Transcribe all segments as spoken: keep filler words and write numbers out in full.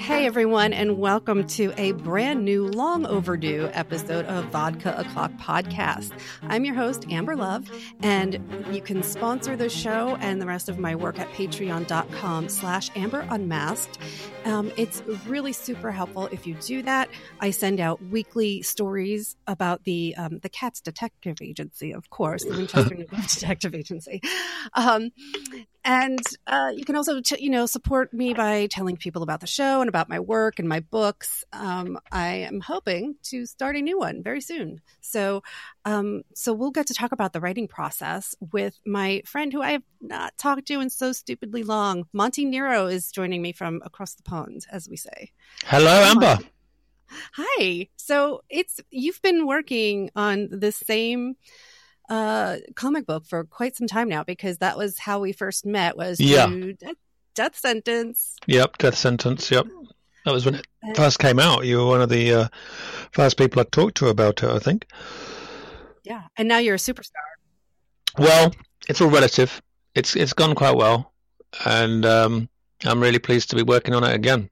Hey everyone, and welcome to a brand new, long overdue episode of Vodka O'Clock Podcast. I'm your host, Amber Love, and you can sponsor the show and the rest of my work at patreon.com slash Amber Unmasked. Um, it's really super helpful if you do that. I send out weekly stories about the um, the Cats Detective Agency, of course, the Winchester Detective Agency. Um, and uh, you can also, t- you know, support me by telling people about the show and about my work and my books. Um, I am hoping to start a new one very soon. So, um, so we'll get to talk about the writing process with my friend who I have not talked to in so stupidly long. Monty Nero is joining me from across the pond, as we say. Hello, Amber. Hi. So it's you've been working on the same uh, comic book for quite some time now, because that was how we first met. Was yeah, death, death Sentence. Yep, Death Sentence. Yep, that was when it first came out. You were one of the uh, first people I talked to about it, I think. Yeah, and now you're a superstar. Well, it's all relative. It's it's gone quite well, and um, I'm really pleased to be working on it again.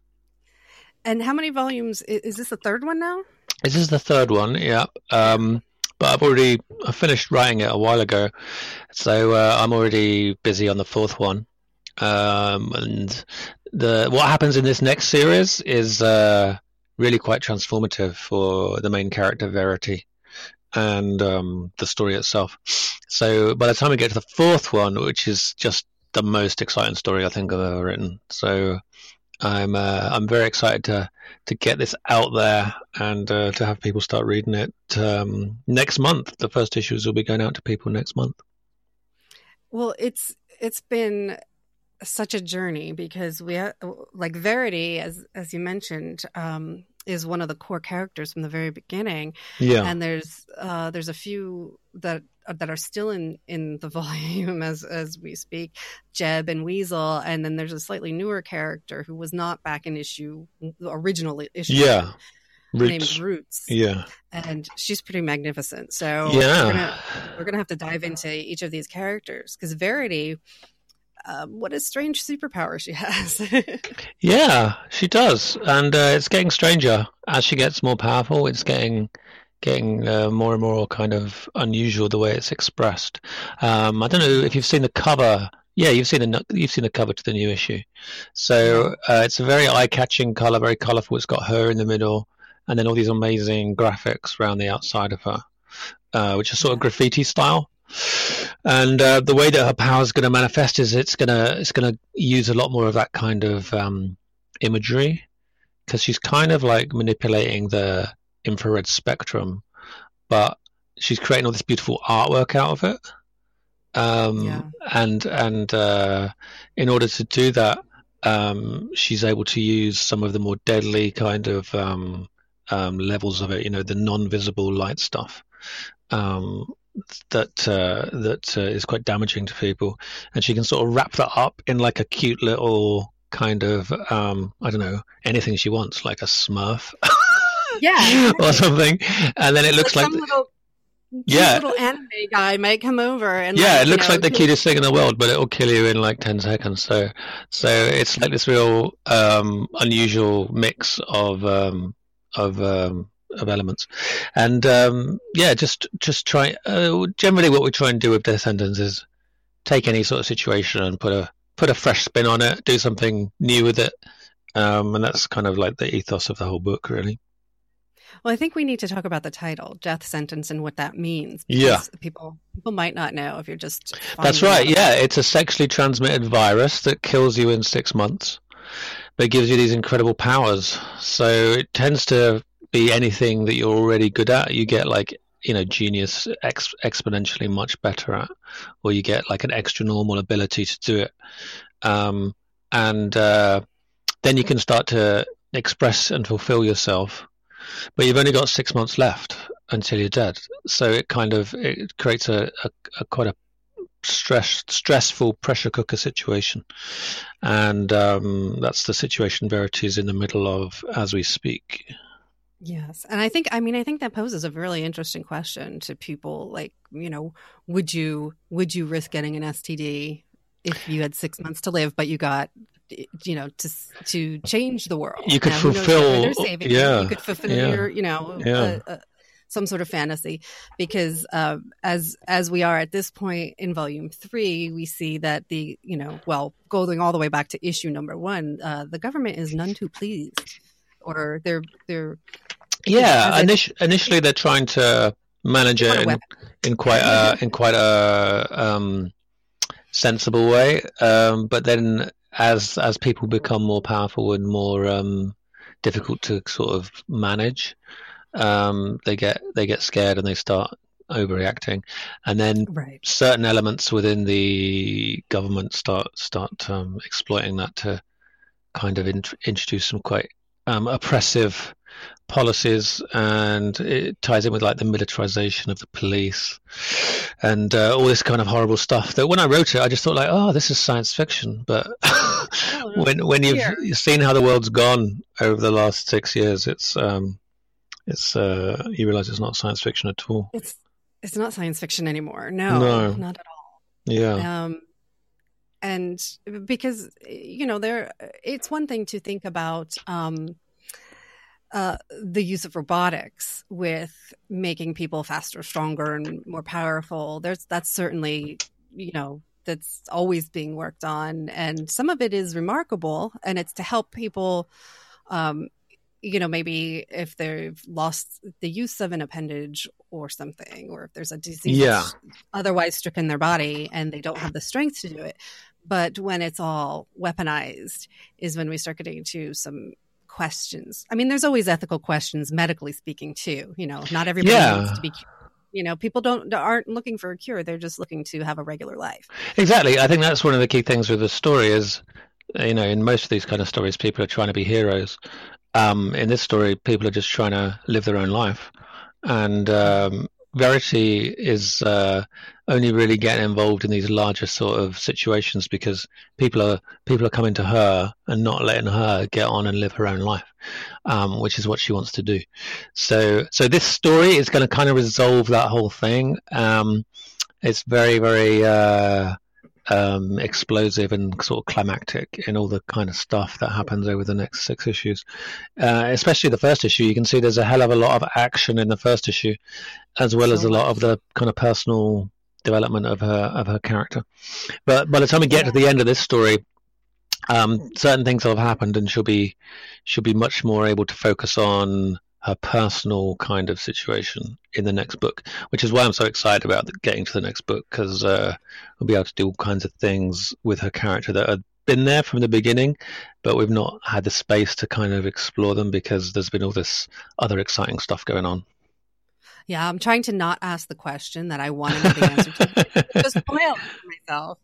And how many volumes? Is this the third one now? This is the third one, yeah. Um, but I've already I finished writing it a while ago, so uh, I'm already busy on the fourth one. Um, and the what happens in this next series is uh, really quite transformative for the main character, Verity, and um, the story itself. So by the time we get to the fourth one, which is just the most exciting story I think I've ever written, so I'm uh, I'm very excited to to get this out there and uh, to have people start reading it um, next month. The first issues will be going out to people next month. Well, it's it's been such a journey, because we have, like Verity, as as you mentioned, um, is one of the core characters from the very beginning. Yeah, and there's uh, there's a few that that are still in, in the volume as as we speak, Jeb and Weasel, and then there's a slightly newer character who was not back in issue the original issue. Yeah, Roots. Named Roots. Yeah, and she's pretty magnificent. So yeah, we're gonna, we're gonna have to dive into each of these characters, because Verity, um, what a strange superpower she has. Yeah, she does, and uh, it's getting stranger as she gets more powerful. It's getting getting uh, more and more kind of unusual the way it's expressed. Um, I don't know if you've seen the cover. Yeah, you've seen the you've seen the cover to the new issue. So uh, it's a very eye-catching color, very colorful. It's got her in the middle, and then all these amazing graphics around the outside of her, uh, which is sort of graffiti style. And uh, the way that her power is going to manifest is it's gonna it's gonna use a lot more of that kind of um, imagery, because she's kind of like manipulating the infrared spectrum, but she's creating all this beautiful artwork out of it. Um, yeah. And and uh, in order to do that, um, she's able to use some of the more deadly kind of um, um, levels of it. You know, the non-visible light stuff. Um, that uh, that uh, is quite damaging to people, and she can sort of wrap that up in like a cute little kind of um, I don't know, anything she wants, like a Smurf, yeah, or something, and then it looks like, like some little, yeah, little anime guy might come over and yeah, like, it looks you know, like the cutest thing in the world, but it'll kill you in like ten seconds. So so it's like this real um, unusual mix of um, of um, of elements, and um, yeah, just just try. Uh, generally, what we try and do with Death Sentence is take any sort of situation and put a put a fresh spin on it, do something new with it, um, and that's kind of like the ethos of the whole book, really. Well, I think we need to talk about the title, Death Sentence, and what that means. Yeah, people people might not know if you're just. That's right. Yeah, it's a sexually transmitted virus that kills you in six months, but gives you these incredible powers. So it tends to be anything that you're already good at. You get like, you know, genius ex- exponentially much better at, or you get like an extra normal ability to do it, um, and uh, then you can start to express and fulfill yourself. But you've only got six months left until you're dead, so it kind of it creates a, a, a quite a stress stressful pressure cooker situation, and um, that's the situation Verity is in the middle of as we speak. Yes. And I think, I mean, I think that poses a really interesting question to people. Like, you know, would you, would you risk getting an S T D if you had six months to live, but you got you know, to to change the world. You could now, fulfill, they're saving yeah, you. You could fulfill yeah, your, you know, yeah. uh, uh, some sort of fantasy, because uh, as as we are at this point in volume three, we see that the, you know, well, going all the way back to issue number one, uh, the government is none too pleased, or they're they're yeah. you know, Init- initially, they're trying to manage it in, in quite a in quite a um, sensible way, um, but then as as people become more powerful and more um, difficult to sort of manage, um, they get they get scared and they start overreacting, and then right. certain elements within the government start start um, exploiting that to kind of int- introduce some quite um, oppressive policies, and it ties in with like the militarization of the police and uh, all this kind of horrible stuff that when I wrote it I just thought like, oh, this is science fiction, but oh, no. when when you've, Here. you've seen how the world's gone over the last six years, it's um it's uh you realize it's not science fiction at all. It's it's not science fiction anymore. No, no. not at all. Yeah. Um, and because, you know, there, it's one thing to think about um, uh, the use of robotics with making people faster, stronger, and more powerful. There's that's certainly, you know, that's always being worked on, and some of it is remarkable, and it's to help people. Um, you know, maybe if they've lost the use of an appendage or something, or if there's a disease yeah. otherwise stricken their body and they don't have the strength to do it. But when it's all weaponized is when we start getting to some questions. I mean, there's always ethical questions, medically speaking, too. You know, not everybody yeah. needs to be cured. You know, people don't aren't looking for a cure. They're just looking to have a regular life. Exactly. I think that's one of the key things with the story is, you know, in most of these kind of stories, people are trying to be heroes. Um, in this story, people are just trying to live their own life. And um, Verity is uh, only really getting involved in these larger sort of situations because people are people are coming to her and not letting her get on and live her own life, um, which is what she wants to do. So, so this story is going to kind of resolve that whole thing. Um, it's very, very uh, um, explosive and sort of climactic in all the kind of stuff that happens over the next six issues. Uh, especially the first issue, you can see there's a hell of a lot of action in the first issue, as well so as a lot of the kind of personal development of her of her character. But by the time we get to the end of this story, um, certain things have happened, and she'll be she'll be much more able to focus on her personal kind of situation in the next book, which is why I'm so excited about getting to the next book, because uh, we'll be able to do all kinds of things with her character that have been there from the beginning, but we've not had the space to kind of explore them because there's been all this other exciting stuff going on. Yeah, I'm trying to not ask the question that I want to know the answer to. Just spoil myself.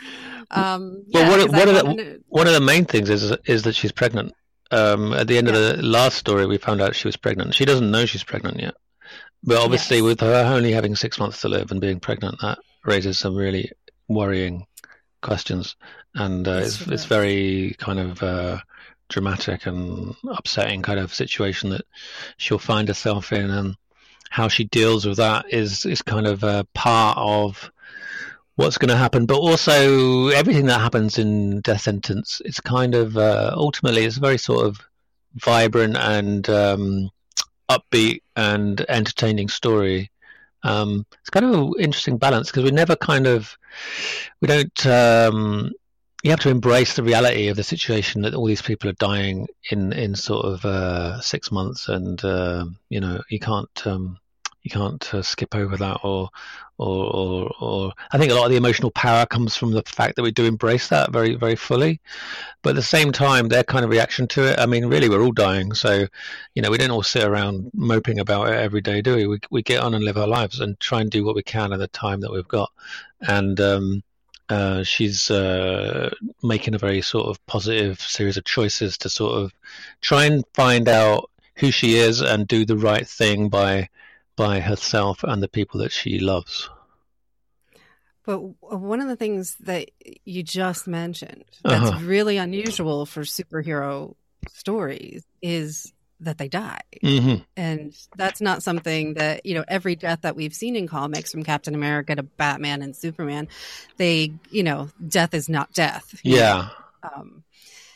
Um, yeah, well, one, one, of the, to... one of the main things is is that she's pregnant. Um, at the end yeah. of the last story, we found out she was pregnant. She doesn't know she's pregnant yet. But obviously, yes. with her only having six months to live and being pregnant, that raises some really worrying questions. And uh, it's, it's very kind of uh, dramatic and upsetting kind of situation that she'll find herself in. And how she deals with that is, is kind of a part of what's going to happen, but also everything that happens in Death Sentence. It's kind of uh, ultimately it's a very sort of vibrant and um, upbeat and entertaining story. Um, it's kind of an interesting balance because we never kind of we don't. Um, you have to embrace the reality of the situation that all these people are dying in in sort of uh, six months, and uh, you know you can't. Um, You can't uh, skip over that, or, or, or, or. I think a lot of the emotional power comes from the fact that we do embrace that very, very fully. But at the same time, their kind of reaction to it. I mean, really, we're all dying, so you know, we don't all sit around moping about it every day, do we? We we get on and live our lives and try and do what we can in the time that we've got. And um, uh, she's uh, making a very sort of positive series of choices to sort of try and find out who she is and do the right thing by. by herself and the people that she loves. But one of the things that you just mentioned that's uh-huh. really unusual for superhero stories is that they die. Mm-hmm. And that's not something that, you know, every death that we've seen in comics, from Captain America to Batman and Superman, they, you know, death is not death. Yeah. Um,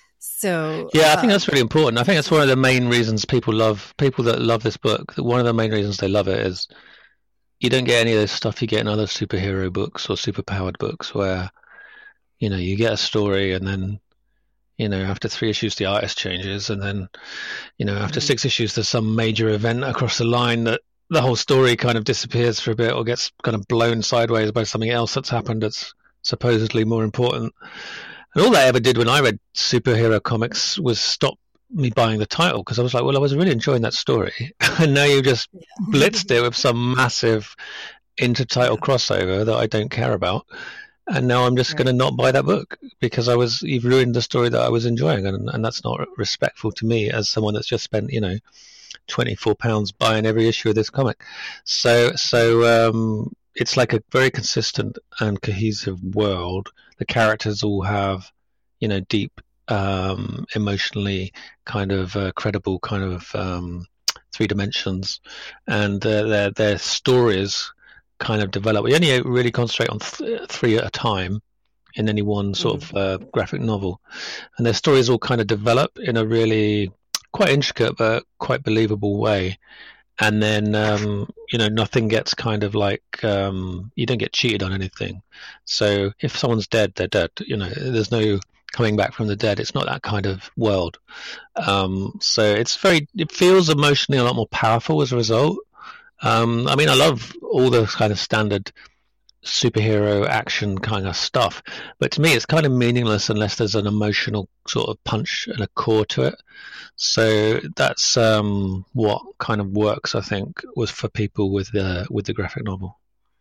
So Yeah, I think uh, that's really important. I think that's one of the main reasons people love people that love this book. One of the main reasons they love it is you don't get any of this stuff you get in other superhero books or superpowered books where, you know, you get a story and then, you know, after three issues the artist changes, and then, you know, after mhm. six issues there's some major event across the line that the whole story kind of disappears for a bit or gets kind of blown sideways by something else that's happened that's supposedly more important. And all that ever did when I read superhero comics was stop me buying the title, because I was like, well, I was really enjoying that story. And now you just blitzed it with some massive intertitle Yeah. crossover that I don't care about. And now I'm just Right. going to not buy that book because I was you've ruined the story that I was enjoying, and, and that's not respectful to me as someone that's just spent, you know, twenty-four pounds buying every issue of this comic. So so um, it's like a very consistent and cohesive world. The characters all have, you know, deep, um, emotionally kind of uh, credible kind of um, three dimensions, and uh, their their stories kind of develop. We only really concentrate on th- three at a time in any one sort Mhm. of uh, graphic novel, and their stories all kind of develop in a really quite intricate but quite believable way. And then um, you know, nothing gets kind of like um, you don't get cheated on anything. So if someone's dead, they're dead. You know, there's no coming back from the dead. It's not that kind of world. Um, so it's very. It feels emotionally a lot more powerful as a result. Um, I mean, I love all the kind of standard superhero action kind of stuff, but to me, it's kind of meaningless unless there's an emotional sort of punch and a core to it. So that's um, what kind of works, I think, was for people with the with the graphic novel.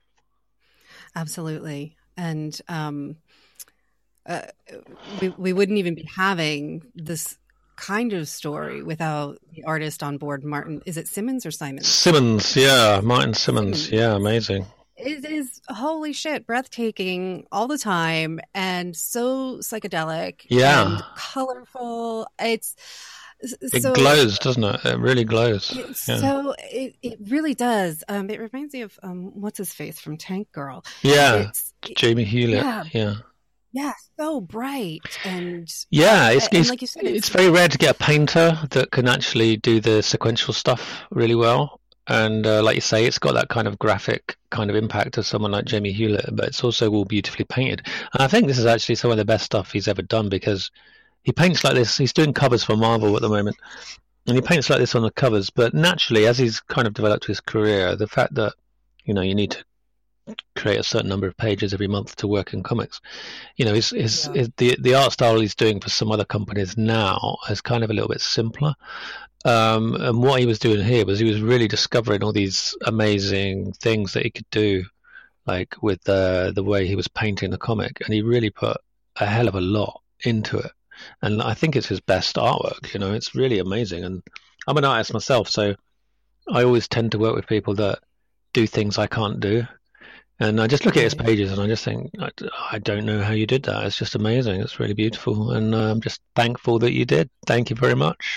Absolutely. And um, uh, we we wouldn't even be having this kind of story without the artist on board, Martin. Is it Simmons or Simons? Simmons, yeah, Martin Simmons, Simmons. yeah, amazing. It is, holy shit, breathtaking all the time and so psychedelic Yeah, and colorful. It's it so glows, doesn't it? It really glows. it's Yeah, so it, it really does. Um, it reminds me of um, what's his face from Tank Girl. yeah, It's it, Jamie Hewlett. yeah, Yeah, yeah, so bright and yeah. uh, It's and it's like you said, it's it's very rare to get a painter that can actually do the sequential stuff really well. And uh, like you say, it's got that kind of graphic kind of impact of someone like Jamie Hewlett, but it's also all beautifully painted. And I think this is actually some of the best stuff he's ever done, because he paints like this. He's doing covers for Marvel at the moment, and he paints like this on the covers. But naturally, as he's kind of developed his career, the fact that, you know, you need to create a certain number of pages every month to work in comics, you know, his, his, yeah, his the the art style he's doing for some other companies now is kind of a little bit simpler. Um, and what he was doing here was he was really discovering all these amazing things that he could do, like with the the way he was painting the comic, and he really put a hell of a lot into it. And I think it's his best artwork. You know, it's really amazing. And I'm an artist myself, so I always tend to work with people that do things I can't do. And I just look at his right. pages and I just think, I, I don't know how you did that. It's just amazing. It's really beautiful. And uh, I'm just thankful that you did. Thank you very much.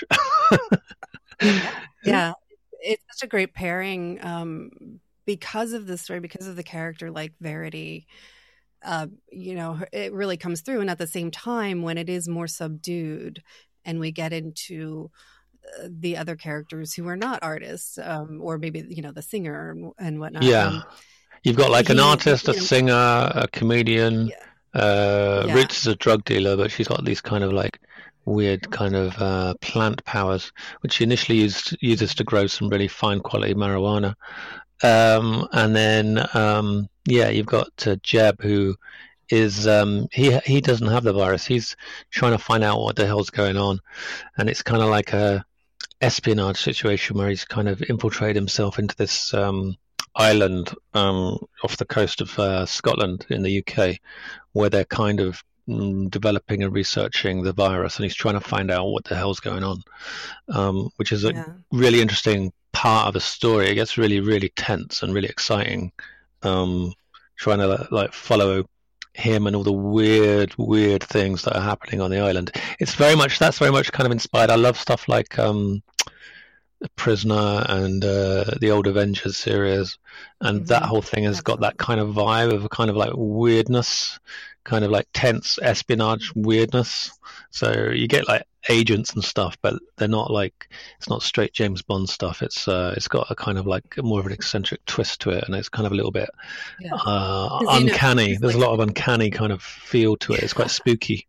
Yeah, yeah. It's such a great pairing um, because of the story, because of the character like Verity. Uh, you know, it really comes through, and at the same time, when it is more subdued, and we get into uh, the other characters who are not artists, um, or maybe you know the singer and, and whatnot. Yeah. Um, You've got like an he, artist, a you know, singer, a comedian. yeah, Uh, yeah, Rich is a drug dealer, but she's got these kind of like weird kind of uh, plant powers, which she initially used uses to grow some really fine quality marijuana. Um, and then um, yeah, you've got uh, Jeb, who is um, he he doesn't have the virus. He's trying to find out what the hell's going on, and it's kind of like a espionage situation where he's kind of infiltrated himself into this um, island um, off the coast of uh, Scotland in the U K, where they're kind of mm, developing and researching the virus, and he's trying to find out what the hell's going on, um, which is a yeah, really interesting part of the story. It gets really, really tense and really exciting, um, trying to like follow him and all the weird, weird things that are happening on the island. It's very much that's very much kind of inspired. I love stuff like um, Prisoner and uh, the old Avengers series, and that hmm, whole thing has got that absolutely, kind of vibe of a kind of like weirdness, kind of like tense espionage weirdness. So you get like agents and stuff, but they're not like, it's not straight James Bond stuff. It's uh, it's got a kind of like more of an eccentric twist to it, and it's kind of a little bit yeah. uh, uncanny. You know, There's like, a lot of uncanny kind of feel to it. It's quite spooky.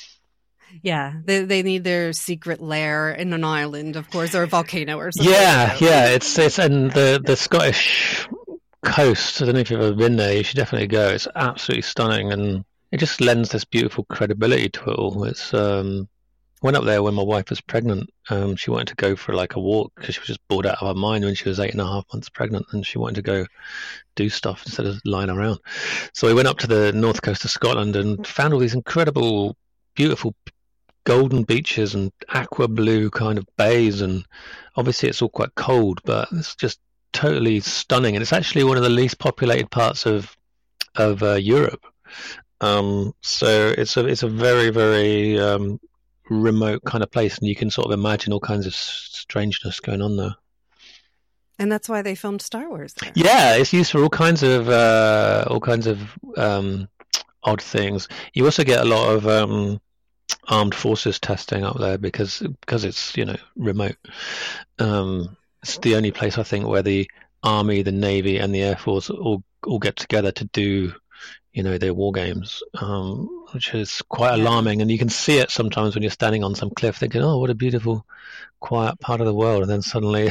Yeah, they they need their secret lair in an island, of course, or a volcano or something. Yeah, like yeah, it's it's and the the Scottish coast. I don't know if you've ever been there. You should definitely go. It's absolutely stunning, and it just lends this beautiful credibility to it all. It's um, went up there when my wife was pregnant. Um, she wanted to go for like a walk because she was just bored out of her mind when she was eight and a half months pregnant, and she wanted to go do stuff instead of lying around. So we went up to the north coast of Scotland and found all these incredible, beautiful golden beaches and aqua blue kind of bays, and obviously it's all quite cold, but it's just totally stunning. And it's actually one of the least populated parts of of uh, Europe. Um, so it's a it's a very very um, remote kind of place, and you can sort of imagine all kinds of strangeness going on there. And that's why they filmed Star Wars there. Yeah, it's used for all kinds of uh, all kinds of um, odd things. You also get a lot of um, armed forces testing up there because because it's, you know, remote. Um, it's the only place I think where the Army, the Navy, and the Air Force all all get together to do, you know, their war games, um, which is quite alarming. And you can see it sometimes when you're standing on some cliff thinking, oh, what a beautiful, quiet part of the world. And then suddenly,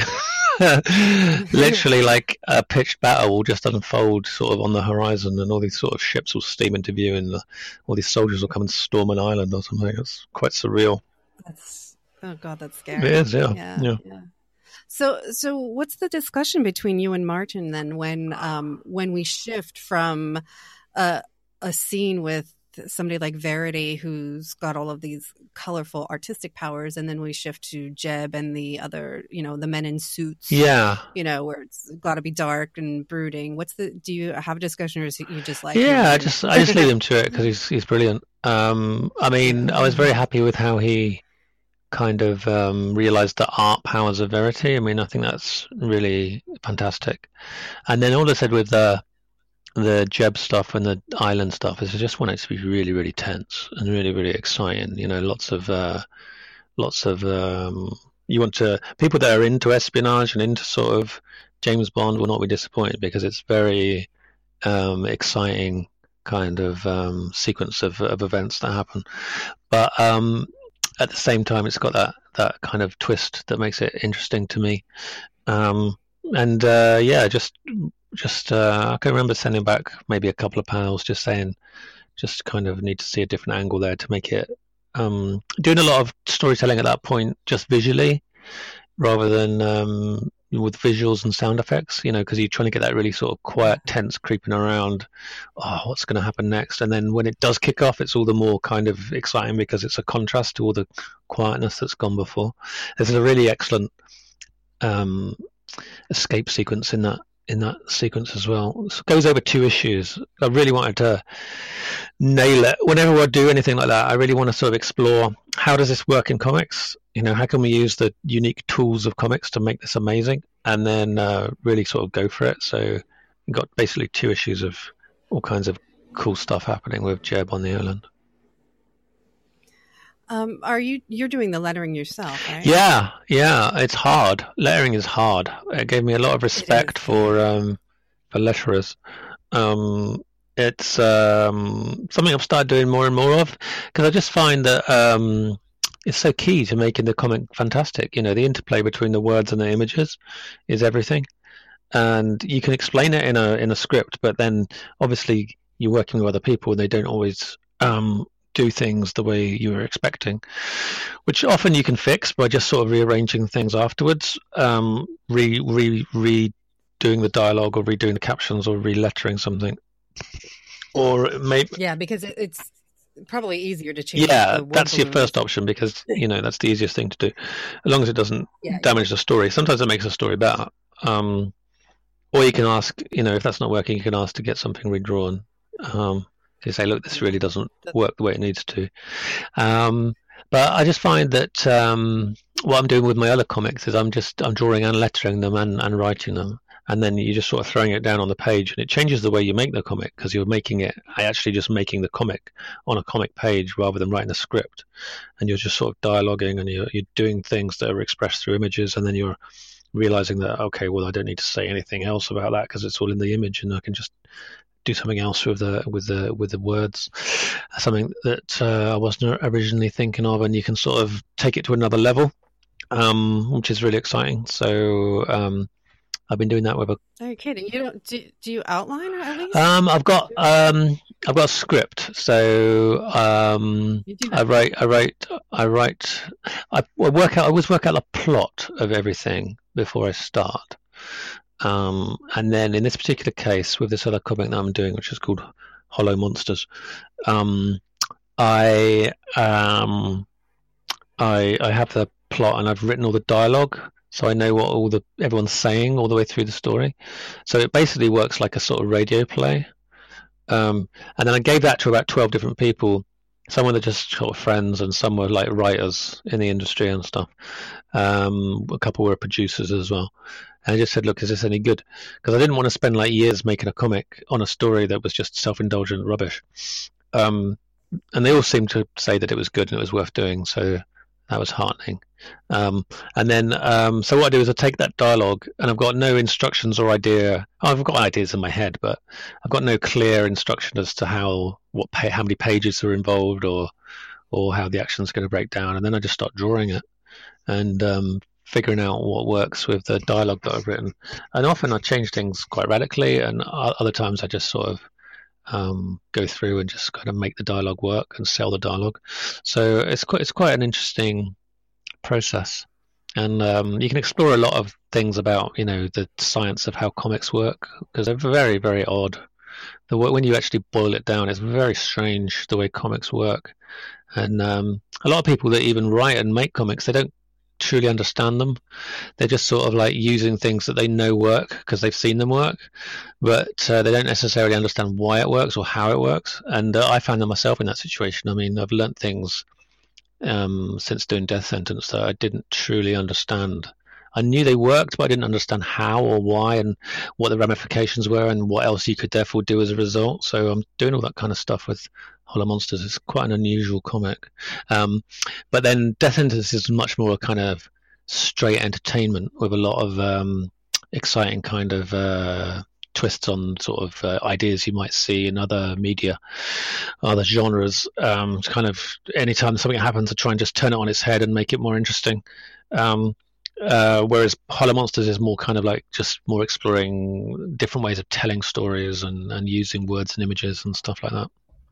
literally like a pitched battle will just unfold sort of on the horizon, and all these sort of ships will steam into view, and the, all these soldiers will come and storm an island or something. It's quite surreal. That's, oh God, that's scary. It is, yeah. Yeah. yeah. yeah. So, so what's the discussion between you and Martin then when, um, when we shift from a, a scene with somebody like Verity, who's got all of these colorful artistic powers, and then we shift to Jeb and the other, you know, the men in suits. Yeah. You know, where it's got to be dark and brooding. What's the? Do you have a discussion, or is it you just like? Yeah, I just I just leave him to it because he's he's brilliant. Um, I mean, I was very happy with how he kind of um, realized the art powers of Verity. I mean, I think that's really fantastic. And then all I said with the the Jeb stuff and the island stuff is I just want it to be really, really tense and really, really exciting. You know, lots of uh, lots of um, you want to people that are into espionage and into sort of James Bond will not be disappointed because it's very um, exciting kind of um, sequence of of events that happen. But um, at the same time, it's got that that kind of twist that makes it interesting to me. Um, and uh, yeah, just. Just, uh, I can remember sending back maybe a couple of panels just saying, just kind of need to see a different angle there to make it, um, doing a lot of storytelling at that point, just visually, rather than um, with visuals and sound effects, you know, because you're trying to get that really sort of quiet, tense creeping around. Oh, what's going to happen next? And then when it does kick off, it's all the more kind of exciting because it's a contrast to all the quietness that's gone before. There's a really excellent um, escape sequence in that. in that sequence as well. It goes over two issues. I really wanted to nail it. Whenever I do anything like that, I really want to sort of explore how does this work in comics? You know, how can we use the unique tools of comics to make this amazing? And then uh, really sort of go for it. So we got basically two issues of all kinds of cool stuff happening with Jeb on the island. Um, are you, you're doing the lettering yourself, right? Yeah, yeah, it's hard. Lettering is hard. It gave me a lot of respect for um, for letterers. Um, it's um, something I've started doing more and more of because I just find that um, it's so key to making the comic fantastic. You know, the interplay between the words and the images is everything, and you can explain it in a in a script, but then obviously you're working with other people, and they don't always. Um, do things the way you were expecting, which often you can fix by just sort of rearranging things afterwards, um, re, re, redoing the dialogue or redoing the captions or re-lettering something. Or maybe... Yeah, because it, it's probably easier to change. Yeah, that's your first option because, you know, that's the easiest thing to do, as long as it doesn't yeah, damage yeah. the story. Sometimes it makes the story better. Um, or you can ask, you know, if that's not working, you can ask to get something redrawn. Um, You say, look, this really doesn't work the way it needs to. Um, but I just find that um, what I'm doing with my other comics is I'm just I'm drawing and lettering them and, and writing them. and then you're just sort of throwing it down on the page, and it changes the way you make the comic, because you're making it actually just making the comic on a comic page rather than writing a script, and you're just sort of dialoguing, and you're, you're doing things that are expressed through images, and then you're realizing that, okay, well, I don't need to say anything else about that because it's all in the image, and I can just do something else with the with the with the words, something that uh, I wasn't originally thinking of, and you can sort of take it to another level, um, which is really exciting. So um, I've been doing that with a. Are you kidding? You don't do, do you outline at least? Um, I've got um, I've got a script, so um, You do I that. write I write I write I, I work out I always work out the plot of everything before I start. Um, and then in this particular case, with this other comic that I'm doing, which is called Hollow Monsters, um, I um, I I have the plot, and I've written all the dialogue, so I know what all the everyone's saying all the way through the story. So it basically works like a sort of radio play. Um, and then I gave that to about twelve different people. Some were just sort of friends, and some were like writers in the industry and stuff. Um, a couple were producers as well. And I just said, look, is this any good? Because I didn't want to spend like years making a comic on a story that was just self-indulgent rubbish. Um, and they all seemed to say that it was good and it was worth doing. So that was heartening. Um, and then, um, so what I do is I take that dialogue, and I've got no instructions or idea. I've got ideas in my head, but I've got no clear instruction as to how, what, pa- how many pages are involved, or, or how the action's going to break down. And then I just start drawing it, and um, figuring out what works with the dialogue that I've written. And often I change things quite radically, and other times I just sort of um, go through and just kind of make the dialogue work and sell the dialogue. So it's quite it's quite an interesting process, and um, you can explore a lot of things about, you know, the science of how comics work, because they're very very odd. The when you actually boil it down, it's very strange the way comics work, and um, a lot of people that even write and make comics, they don't truly understand them. They're just sort of like using things that they know work because they've seen them work, but uh, they don't necessarily understand why it works or how it works. And uh, I found myself in that situation. I mean, I've learnt things um, since doing Death Sentence that I didn't truly understand. I knew they worked, but I didn't understand how or why, and what the ramifications were, and what else you could therefore do as a result. So I'm doing all that kind of stuff with Hollow Monsters. It's quite an unusual comic. Um, but then Death Sentence is much more a kind of straight entertainment with a lot of um, exciting kind of uh, twists on sort of uh, ideas you might see in other media, other genres. Um, it's kind of anytime something happens, I try and just turn it on its head and make it more interesting. Um, Uh, whereas Hollow Monsters is more kind of like just more exploring different ways of telling stories, and, and using words and images and stuff like that.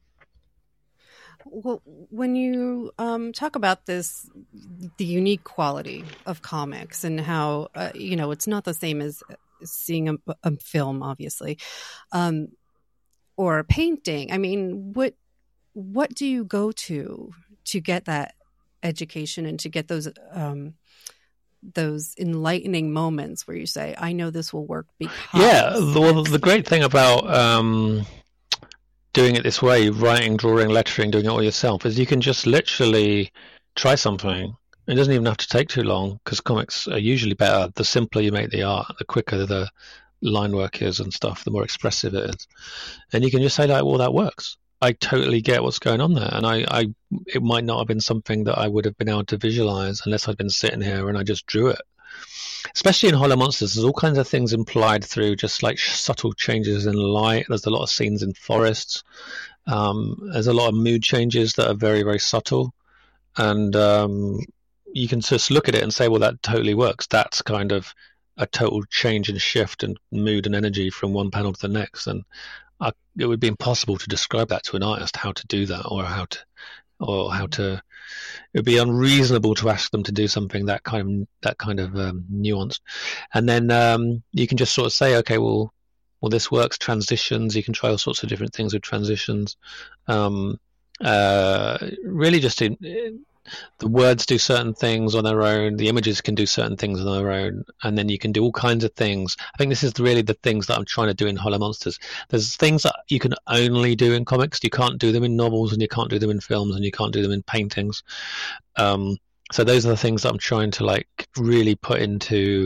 Well, when you um, talk about this, the unique quality of comics, and how, uh, you know, it's not the same as seeing a, a film, obviously, um, or a painting. I mean, what what do you go to to get that education and to get those um, those enlightening moments where you say, I know this will work because... Yeah, well, the great thing about um, doing it this way, writing, drawing, lettering, doing it all yourself, is you can just literally try something. It doesn't even have to take too long, because comics are usually better. The simpler you make the art, the quicker the line work is and stuff, the more expressive it is. And you can just say, like, well, that works. I totally get what's going on there, and I, I, it might not have been something that I would have been able to visualize unless I'd been sitting here and I just drew it. Especially in Hollow Monsters, there's all kinds of things implied through just like subtle changes in light. There's a lot of scenes in forests. Um, there's a lot of mood changes that are very, very subtle, and um, you can just look at it and say, well, that totally works. That's kind of a total change and shift in mood and energy from one panel to the next, and I, it would be impossible to describe that to an artist, how to do that, or how to, or how to. It would be unreasonable to ask them to do something that kind of that kind of um, nuanced. And then um, you can just sort of say, okay, well, well, this works. Transitions. You can try all sorts of different things with transitions. Um, uh, really, just in. in the words do certain things on their own, the images can do certain things on their own, and then you can do all kinds of things. I think this is really the things that I'm trying to do in Hollow Monsters. There's things that you can only do in comics. You can't do them in novels, and you can't do them in films, and you can't do them in paintings. Um, so those are the things that I'm trying to like really put into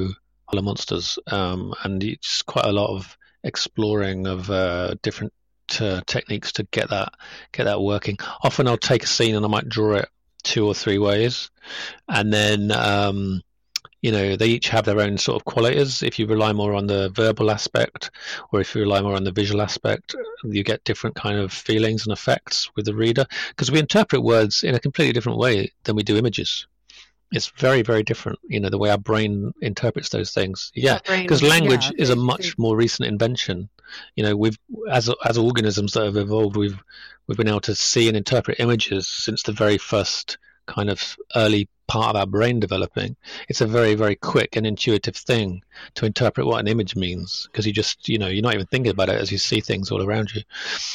Hollow Monsters, um, and it's quite a lot of exploring of uh, different uh, techniques to get that get that working. Often I'll take a scene and I might draw it two or three ways, and then um, you know, they each have their own sort of qualities. If you rely more on the verbal aspect, or if you rely more on the visual aspect, you get different kind of feelings and effects with the reader, because we interpret words in a completely different way than we do images. It's very, very different, you know, the way our brain interprets those things. Yeah, because language yeah, is a much more recent invention. You know, we've as as organisms that have evolved, we've we've been able to see and interpret images since the very first kind of early part of our brain developing. It's a very, very quick and intuitive thing to interpret what an image means, because you just, you know, you're not even thinking about it as you see things all around you.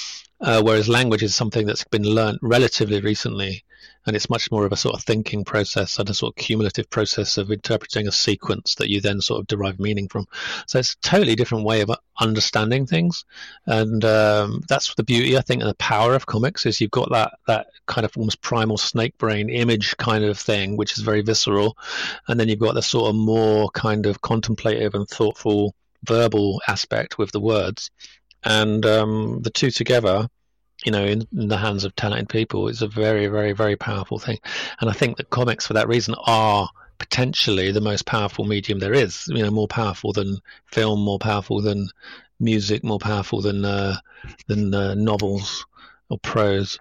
Uh, whereas language is something that's been learnt relatively recently, and it's much more of a sort of thinking process and a sort of cumulative process of interpreting a sequence that you then sort of derive meaning from. So it's a totally different way of understanding things, and um, that's the beauty, I think, and the power of comics, is you've got that that kind of almost primal snake brain image kind of thing, which is very visceral, and then you've got the sort of more kind of contemplative and thoughtful verbal aspect with the words, and um, the two together, you know, in, in the hands of talented people, is a very, very, very powerful thing. And I think that comics, for that reason, are potentially the most powerful medium there is. You know, more powerful than film, more powerful than music, more powerful than uh, than uh, novels or prose.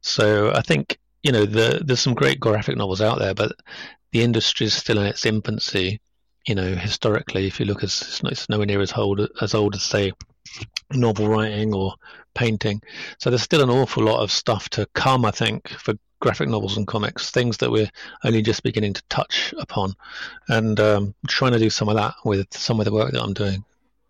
So I think, you know, the, there's some great graphic novels out there, but the industry is still in its infancy. You know, historically, if you look, as it's, it's nowhere near as old as old as say novel writing or painting. So there's still an awful lot of stuff to come, I think, for graphic novels and comics, things that we're only just beginning to touch upon, and um, trying to do some of that with some of the work that I'm doing.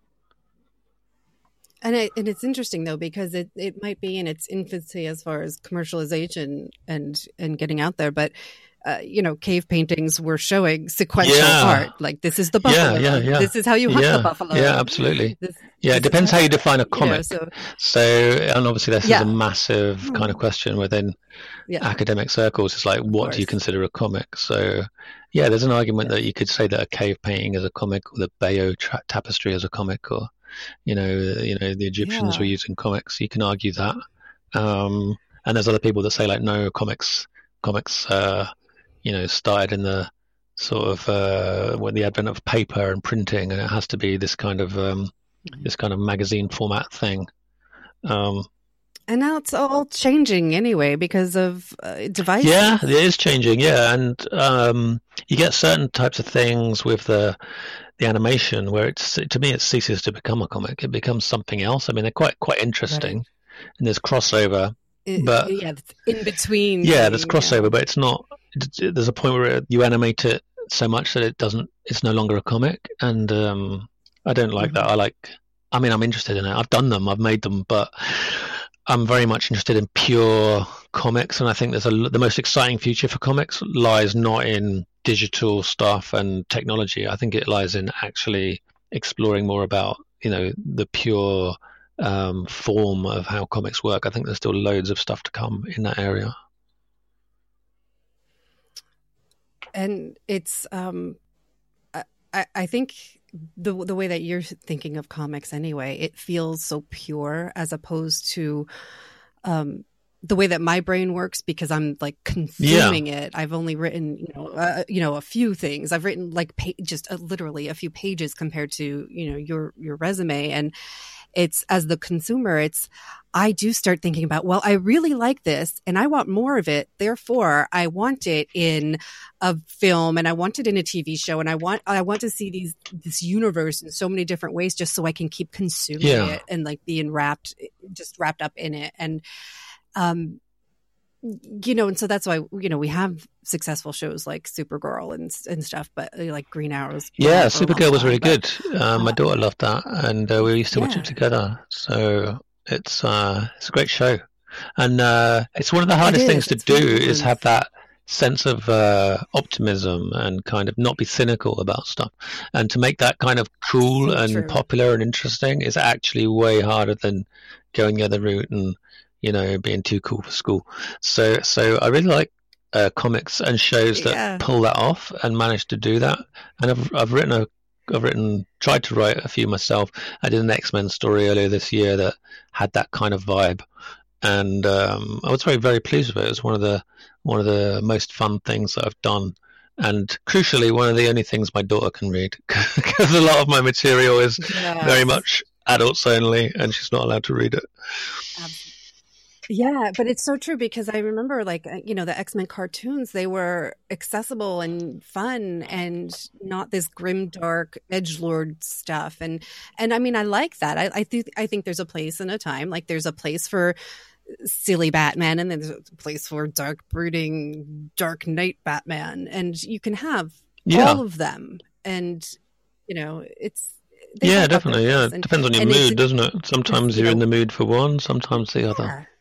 And it, and it's interesting though, because it, it might be in its infancy as far as commercialization and and getting out there, but Uh, you know, cave paintings were showing sequential yeah. art. Like, this is the buffalo. Yeah, yeah, yeah. This is how you hunt yeah. the buffalo. Yeah, absolutely. This, yeah, it depends how you define a comic. You know, so, so, and obviously this yeah. is a massive mm. kind of question within yeah. academic circles. It's like, what do you consider a comic? So, yeah, there's an argument yeah. that you could say that a cave painting is a comic, or the Bayeux tra- tapestry is a comic, or, you know, you know, the Egyptians yeah. were using comics. You can argue that. Um, and there's other people that say, like, no, comics, comics, uh, you know, started in the sort of uh, with the advent of paper and printing, and it has to be this kind of um, this kind of magazine format thing. Um, and now it's all changing anyway because of uh, devices. Yeah, it is changing. Yeah, and um, you get certain types of things with the the animation where it's, to me, it ceases to become a comic. It becomes something else. I mean, they're quite quite interesting, right. and there's crossover. It, but yeah, in between. Yeah, there's crossover, yeah. but it's not. There's a point where you animate it so much that it doesn't. It's no longer a comic, and um, I don't like mm-hmm. that. I like. I mean, I'm interested in it. I've done them. I've made them, but I'm very much interested in pure comics, and I think there's a the most exciting future for comics lies not in digital stuff and technology. I think it lies in actually exploring more about, you know, the pure um, form of how comics work. I think there's still loads of stuff to come in that area. And it's, um, I, I think the the way that you're thinking of comics anyway, it feels so pure as opposed to um, the way that my brain works, because I'm like consuming yeah. it. I've only written, you know, uh, you know, a few things. I've written like pa- just uh, literally a few pages compared to, you know, your your resume. And it's, as the consumer, it's, I do start thinking about, well, I really like this and I want more of it. Therefore, I want it in a film and I want it in a T V show, and I want, I want to see these, this universe in so many different ways, just so I can keep consuming yeah. it and like being wrapped, just wrapped up in it. And, um, you know, and so that's why, you know, we have successful shows like Supergirl and and stuff, but like Green Arrows. Yeah, Supergirl was really good. Um, my daughter loved that, and uh, we used to yeah. watch it together. So it's uh, it's a great show, and uh, it's one of the hardest things to it's do really is have that sense of uh, optimism and kind of not be cynical about stuff, and to make that kind of cool so and true. popular and interesting is actually way harder than going the other route and, you know, being too cool for school. So, so I really like uh, comics and shows that yeah. pull that off and manage to do that. And I've I've written a, I've written, tried to write a few myself. I did an X-Men story earlier this year that had that kind of vibe, and um, I was very, very pleased with it. It was one of the one of the most fun things that I've done, and crucially, one of the only things my daughter can read, because a lot of my material is yes. very much adults only, and she's not allowed to read it. Absolutely. Yeah, but it's so true, because I remember, like, you know, the X-Men cartoons, they were accessible and fun and not this grim, dark edgelord stuff. And and I mean, I like that. I, I think I think there's a place and a time. Like, there's a place for silly Batman, and then there's a place for dark, brooding, Dark Knight Batman, and you can have yeah. all of them. And you know, it's yeah, definitely. Yeah, it depends on your mood, doesn't it? Sometimes you're you know, in the mood for one, sometimes the other. Yeah.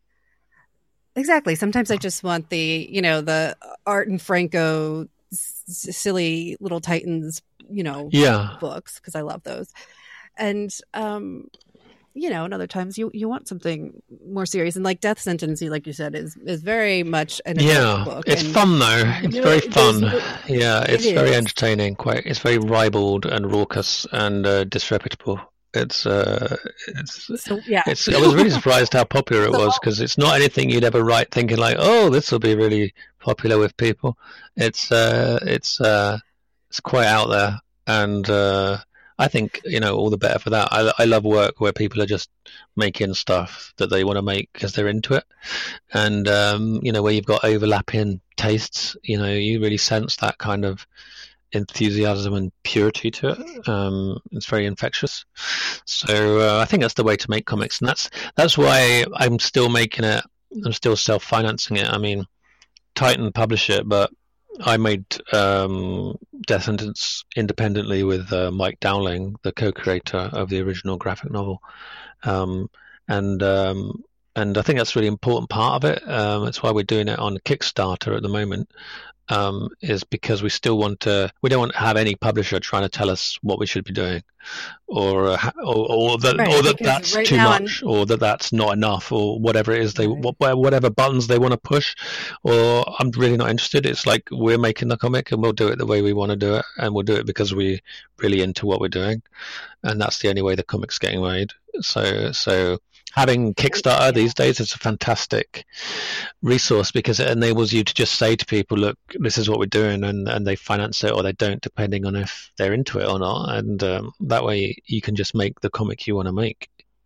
Exactly. Sometimes I just want the, you know, the Art and Franco s- silly little Titans, you know, yeah. books, because I love those. And, um, you know, and other times you, you want something more serious. And like Death Sentence, like you said, is, is very much an yeah, book. It's and, fun though. It's you know, very it, fun. It, yeah, it's it very is. entertaining. Quite, it's very ribald and raucous and uh, disreputable. It's, uh, it's, so, yeah. it's, I was really surprised how popular it was, because it's not anything you'd ever write thinking like, oh, this will be really popular with people. It's, uh, it's, uh, it's quite out there. And, uh, I think, you know, all the better for that. I, I love work where people are just making stuff that they want to make because they're into it. And, um, you know, where you've got overlapping tastes, you know, you really sense that kind of enthusiasm and purity to it. Um, it's very infectious. So uh, I think that's the way to make comics, and that's that's why I'm still making it. I'm still self-financing it. I mean, Titan published it, but I made um, Death Sentence independently with uh, Mike Dowling, the co-creator of the original graphic novel, um, and um, and I think that's a really important part of it. Um, that's why we're doing it on Kickstarter at the moment. Um, is because we still want to, we don't want to have any publisher trying to tell us what we should be doing, or uh, or, or that, right, or that that's right too much, I'm... or that that's not enough, or whatever it is they, right. whatever buttons they want to push, or I'm really not interested. It's like, we're making the comic and we'll do it the way we want to do it, and we'll do it because we're really into what we're doing, and that's the only way the comic's getting made. So, so. Having Kickstarter yeah. these days is a fantastic resource, because it enables you to just say to people, look, this is what we're doing, and, and they finance it or they don't, depending on if they're into it or not. And um, that way you can just make the comic you want to make.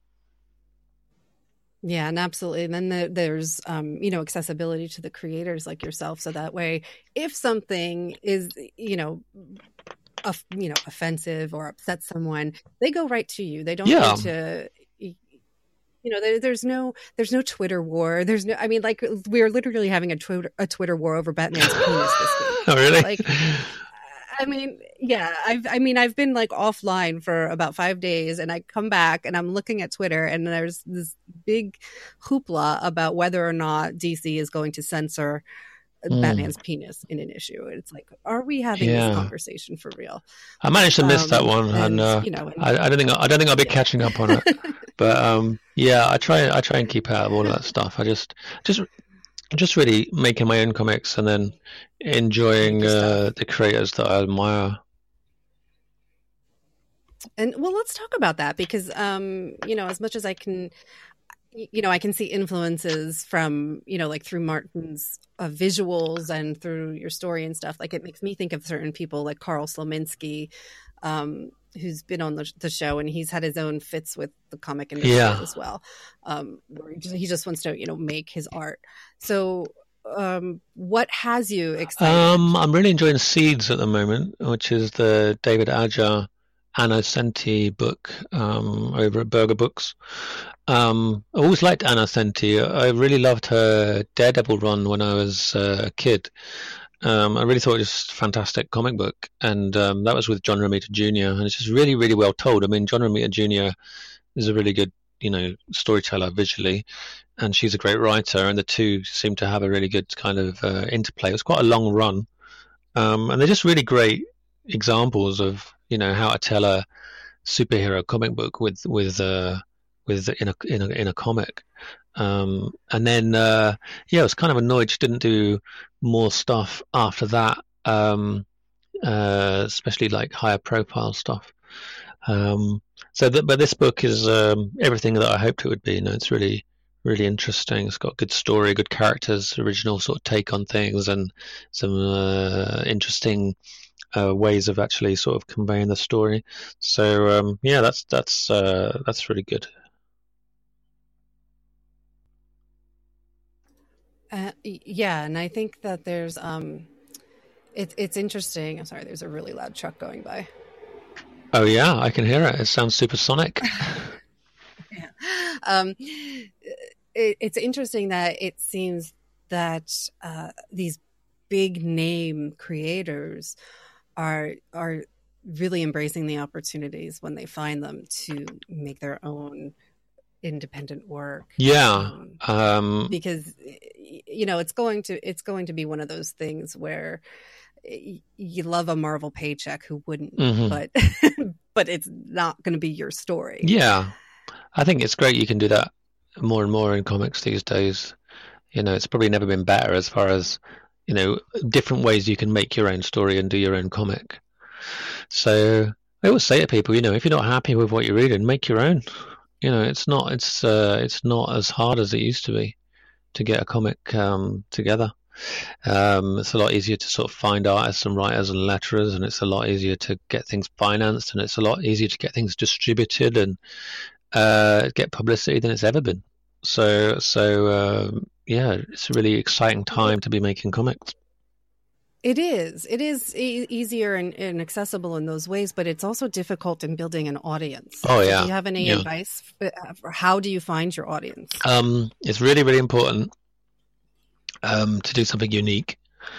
Yeah, and absolutely. And then the, there's, um, you know, accessibility to the creators like yourself. So that way, if something is, you know, a, you know, offensive or upsets someone, they go right to you. They don't yeah. need to... You know, there, there's no, there's no Twitter war. There's no, I mean, like, we're literally having a Twitter, a Twitter war over Batman's penis this week. Oh, really? Like, I mean, yeah, I've, I mean, I've been like offline for about five days, and I come back and I'm looking at Twitter, and there's this big hoopla about whether or not D C is going to censor mm. Batman's penis in an issue. It's like, are we having yeah. this conversation for real? I managed to miss um, that one, and, and uh, you know, and, I, I don't think I don't think I'll be yeah. catching up on it. But um, yeah, I try I try and keep out of all of that stuff. I just just just really making my own comics, and then enjoying uh, the creators that I admire. And well, let's talk about that, because um, you know, as much as I can, you know, I can see influences from, you know, like through Martin's uh, visuals and through your story and stuff. Like, it makes me think of certain people like Carl Slominski, um, who's been on the, the show, and he's had his own fits with the comic industry yeah. as well. Um, where he just, he just wants to, you know, make his art. So um, what has you excited? Um, I'm really enjoying Seeds at the moment, which is the David Aja Anna Senti book um, over at Burger Books. Um, I always liked Anna Senti. I really loved her Daredevil run when I was uh, a kid. Um, I really thought it was a fantastic comic book, and um, that was with John Romita Junior And it's just really, really well told. I mean, John Romita Junior is a really good, you know, storyteller visually, and she's a great writer, and the two seem to have a really good kind of uh, interplay. It was quite a long run, um, and they're just really great examples of, you know, how to tell a superhero comic book with with uh, with in a in a in a comic. Um, and then uh, yeah, I was kind of annoyed she didn't do more stuff after that. Um, uh, especially like higher profile stuff. Um, so, that, but this book is um, everything that I hoped it would be. You know, it's really, really interesting. It's got good story, good characters, original sort of take on things, and some uh, interesting uh, ways of actually sort of conveying the story. So, um, yeah, that's that's uh, that's really good. Uh, yeah, and I think that there's um, it's it's interesting. I'm sorry, there's a really loud truck going by. Oh yeah, I can hear it. It sounds supersonic. Yeah. Um, it, it's interesting that it seems that uh, these big name creators are are really embracing the opportunities when they find them to make their own independent work. Yeah, um, um, because you know it's going to it's going to be one of those things where you love a Marvel paycheck, who wouldn't? Mm-hmm. But but it's not going to be your story. Yeah, I think it's great you can do that more and more in comics these days. You know, it's probably never been better as far as, you know, different ways you can make your own story and do your own comic. So I always say to people, you know, if you're not happy with what you're reading, make your own. You know, it's not it's uh, it's not as hard as it used to be to get a comic um, together. Um, it's a lot easier to sort of find artists and writers and letterers, and it's a lot easier to get things financed, and it's a lot easier to get things distributed and uh, get publicity than it's ever been. So, so um, yeah, it's a really exciting time to be making comics. It is. It is e- easier and, and accessible in those ways, but it's also difficult in building an audience. Oh, yeah. So do you have any yeah. advice for how do you find your audience? Um, it's really, really important um, to do something unique,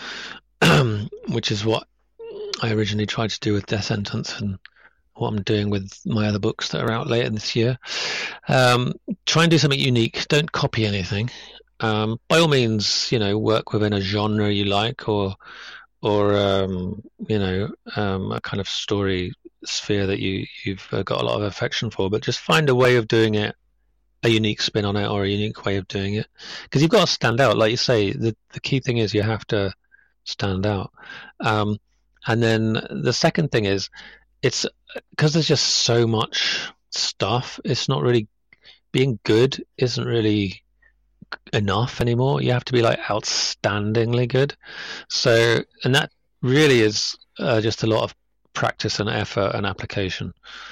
which is what I originally tried to do with Death Sentence and what I'm doing with my other books that are out later this year. Um, try and do something unique. Don't copy anything. Um, by all means, you know, work within a genre you like, or or um, you know, um, a kind of story sphere that you you've got a lot of affection for. But just find a way of doing it, a unique spin on it, or a unique way of doing it, because you've got to stand out. Like you say, the the key thing is you have to stand out. Um, and then the second thing is, it's because there's just so much stuff. It's not really being good. Isn't really enough anymore. You have to be like outstandingly good. So, and that really is uh, just a lot of practice and effort and application,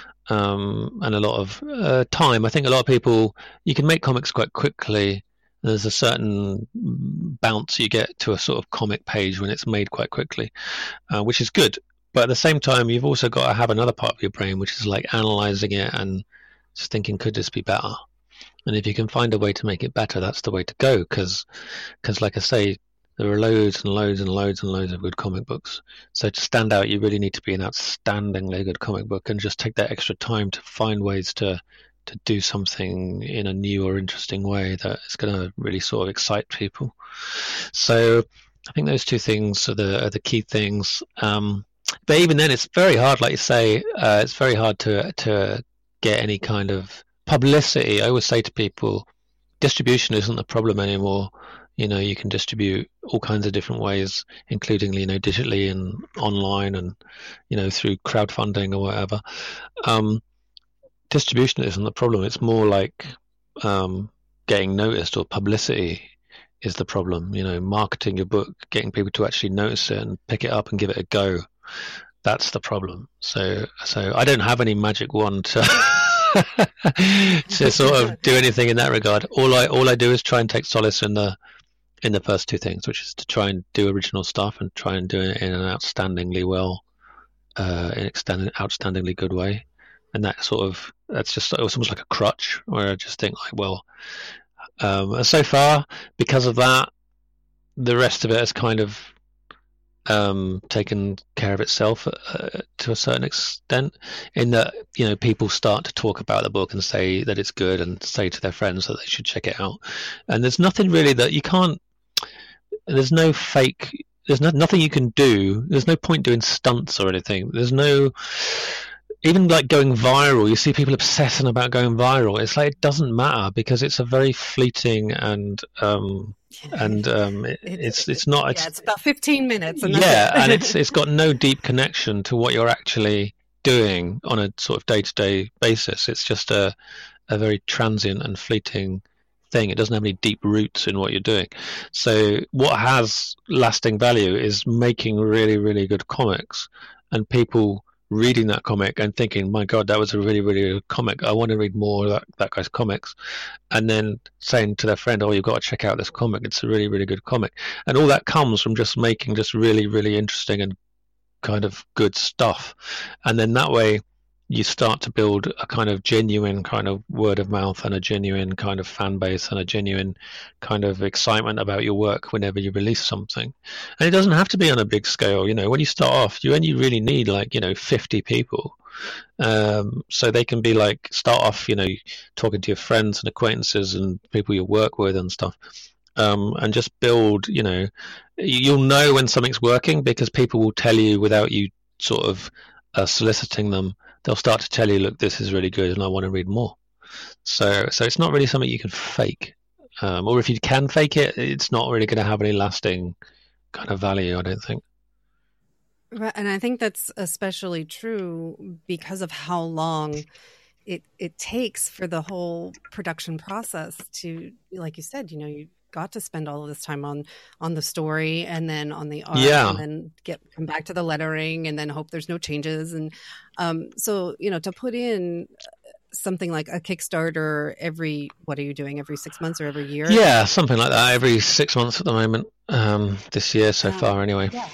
um, and a lot of uh, time. I think a lot of people, you can make comics quite quickly. There's a certain bounce you get to a sort of comic page when it's made quite quickly, uh, which is good. But at the same time, you've also got to have another part of your brain, which is like analyzing it and just thinking, could this be better? And if you can find a way to make it better, that's the way to go. Because, because like I say, there are loads and loads and loads and loads of good comic books. So to stand out, you really need to be an outstandingly good comic book, and just take that extra time to find ways to to do something in a new or interesting way that is going to really sort of excite people. So I think those two things are the are the key things. Um, but even then, it's very hard, like you say, uh, it's very hard to to get any kind of publicity. I always say to people, distribution isn't the problem anymore. You know, you can distribute all kinds of different ways, including, you know, digitally and online, and, you know, through crowdfunding or whatever. Um, distribution isn't the problem. It's more like um, getting noticed, or publicity is the problem. You know, marketing your book, getting people to actually notice it and pick it up and give it a go. That's the problem. So, so I don't have any magic wand to to sort of do anything in that regard. All I all I do is try and take solace in the in the first two things, which is to try and do original stuff and try and do it in an outstandingly well, uh, in an outstandingly good way. And that sort of, that's just, it's almost like a crutch, where I just think like, well, um, and so far, because of that, the rest of it has kind of um, taken care of itself uh, to a certain extent, in that, you know, people start to talk about the book and say that it's good, and say to their friends that they should check it out. And there's nothing really that you can't, there's no fake, there's no, nothing you can do. There's no point doing stunts or anything. There's no, even like going viral, you see people obsessing about going viral. It's like it doesn't matter because it's a very fleeting and um and um it, It, it's it, it's not yeah, it's, it's about fifteen minutes. And that's yeah, it. and it's it's got no deep connection to what you're actually doing on a sort of day-to-day basis. It's just a a very transient and fleeting thing. It doesn't have any deep roots in what you're doing. So what has lasting value is making really, really good comics and people reading that comic and thinking, my God, that was a really, really good comic. I want to read more of that, that guy's comics. And then saying to their friend, oh, you've got to check out this comic. It's a really, really good comic. And all that comes from just making just really, really interesting and kind of good stuff. And then that way you start to build a kind of genuine kind of word of mouth and a genuine kind of fan base and a genuine kind of excitement about your work whenever you release something. And it doesn't have to be on a big scale. You know, when you start off, you only really need like, you know, fifty people. Um, so they can be like, start off, you know, talking to your friends and acquaintances and people you work with and stuff. Um, and just build, you know, you'll know when something's working because people will tell you without you sort of uh, soliciting them. They'll start to tell you, look, this is really good and I want to read more. So so it's not really something you can fake. Um, or if you can fake it, it's not really going to have any lasting kind of value, I don't think. Right, and I think that's especially true because of how long it it takes for the whole production process to, like you said, you know, you got to spend all of this time on on the story and then on the art Yeah. and then get come back to the lettering and then hope there's no changes. And um, so, you know, to put in something like a Kickstarter every, what are you doing, every six months or every year? Yeah, something like that. Every six months at the moment, um, this year so um, far anyway. Yeah.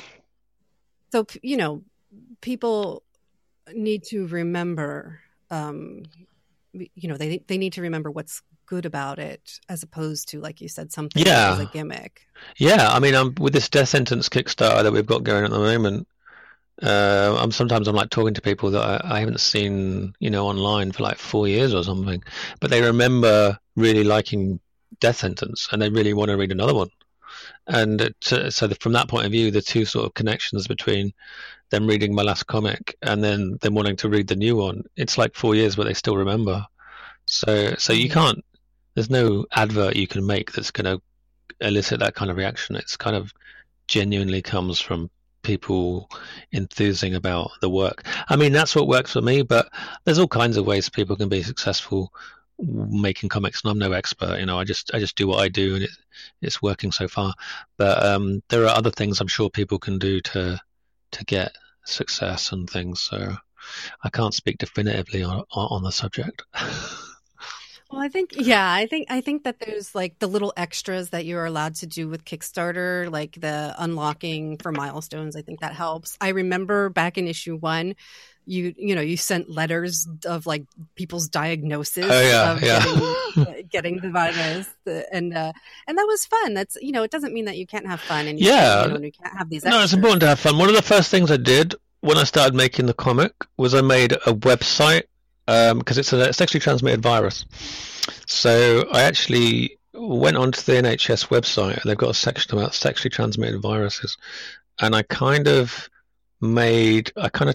So, you know, people need to remember, um, you know, they they need to remember what's good about it as opposed to, like you said, something yeah. that is a gimmick. Yeah, I mean, um, with this Death Sentence Kickstarter that we've got going at the moment, uh, I'm sometimes I'm like talking to people that I, I haven't seen, you know, online for like four years or something, but they remember really liking Death Sentence and they really want to read another one. And to, so the, from that point of view, the two sort of connections between them reading my last comic and then them wanting to read the new one, it's like four years, but they still remember. So, so you can't. There's no advert you can make that's going to elicit that kind of reaction. It's kind of genuinely comes from people enthusing about the work. I mean, that's what works for me, but there's all kinds of ways people can be successful making comics, and I'm no expert. You know, I just I just do what I do, and it, it's working so far. But um, there are other things I'm sure people can do to to get success and things. So I can't speak definitively on on the subject. Well, I think, yeah, I think, I think that there's like the little extras that you're allowed to do with Kickstarter, like the unlocking for milestones. I think that helps. I remember back in issue one, you, you know, you sent letters of like people's diagnosis oh, yeah, of yeah. getting, getting the virus. And, uh, and that was fun. That's, you know, it doesn't mean that you can't have fun and you, yeah. can't, you know, you can't have these extras. No, it's important to have fun. One of the first things I did when I started making the comic was I made a website. Because um, it's a sexually transmitted virus. So I actually went onto the N H S website and they've got a section about sexually transmitted viruses. And I kind of made, I kind of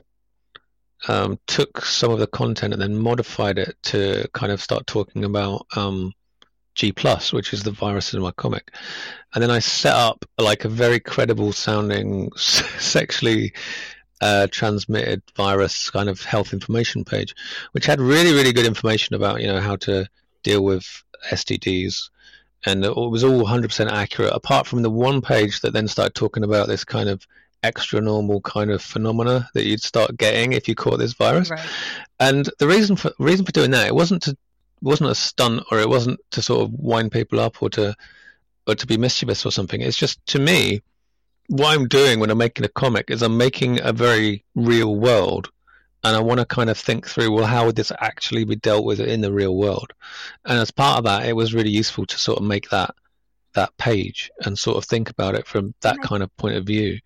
um, took some of the content and then modified it to kind of start talking about um, G plus, which is the virus in my comic. And then I set up like a very credible sounding sexually Uh, transmitted virus kind of health information page, which had really, really good information about, you know, how to deal with S T Ds, and it was all one hundred percent accurate, apart from the one page that then started talking about this kind of extra normal kind of phenomena that you'd start getting if you caught this virus. Right. And the reason for reason for doing that, it wasn't to wasn't a stunt, or it wasn't to sort of wind people up or to or to be mischievous or something. It's just, to me, what I'm doing when I'm making a comic is I'm making a very real world, and I want to kind of think through, well, how would this actually be dealt with in the real world? And as part of that, it was really useful to sort of make that that page and sort of think about it from that kind of point of view.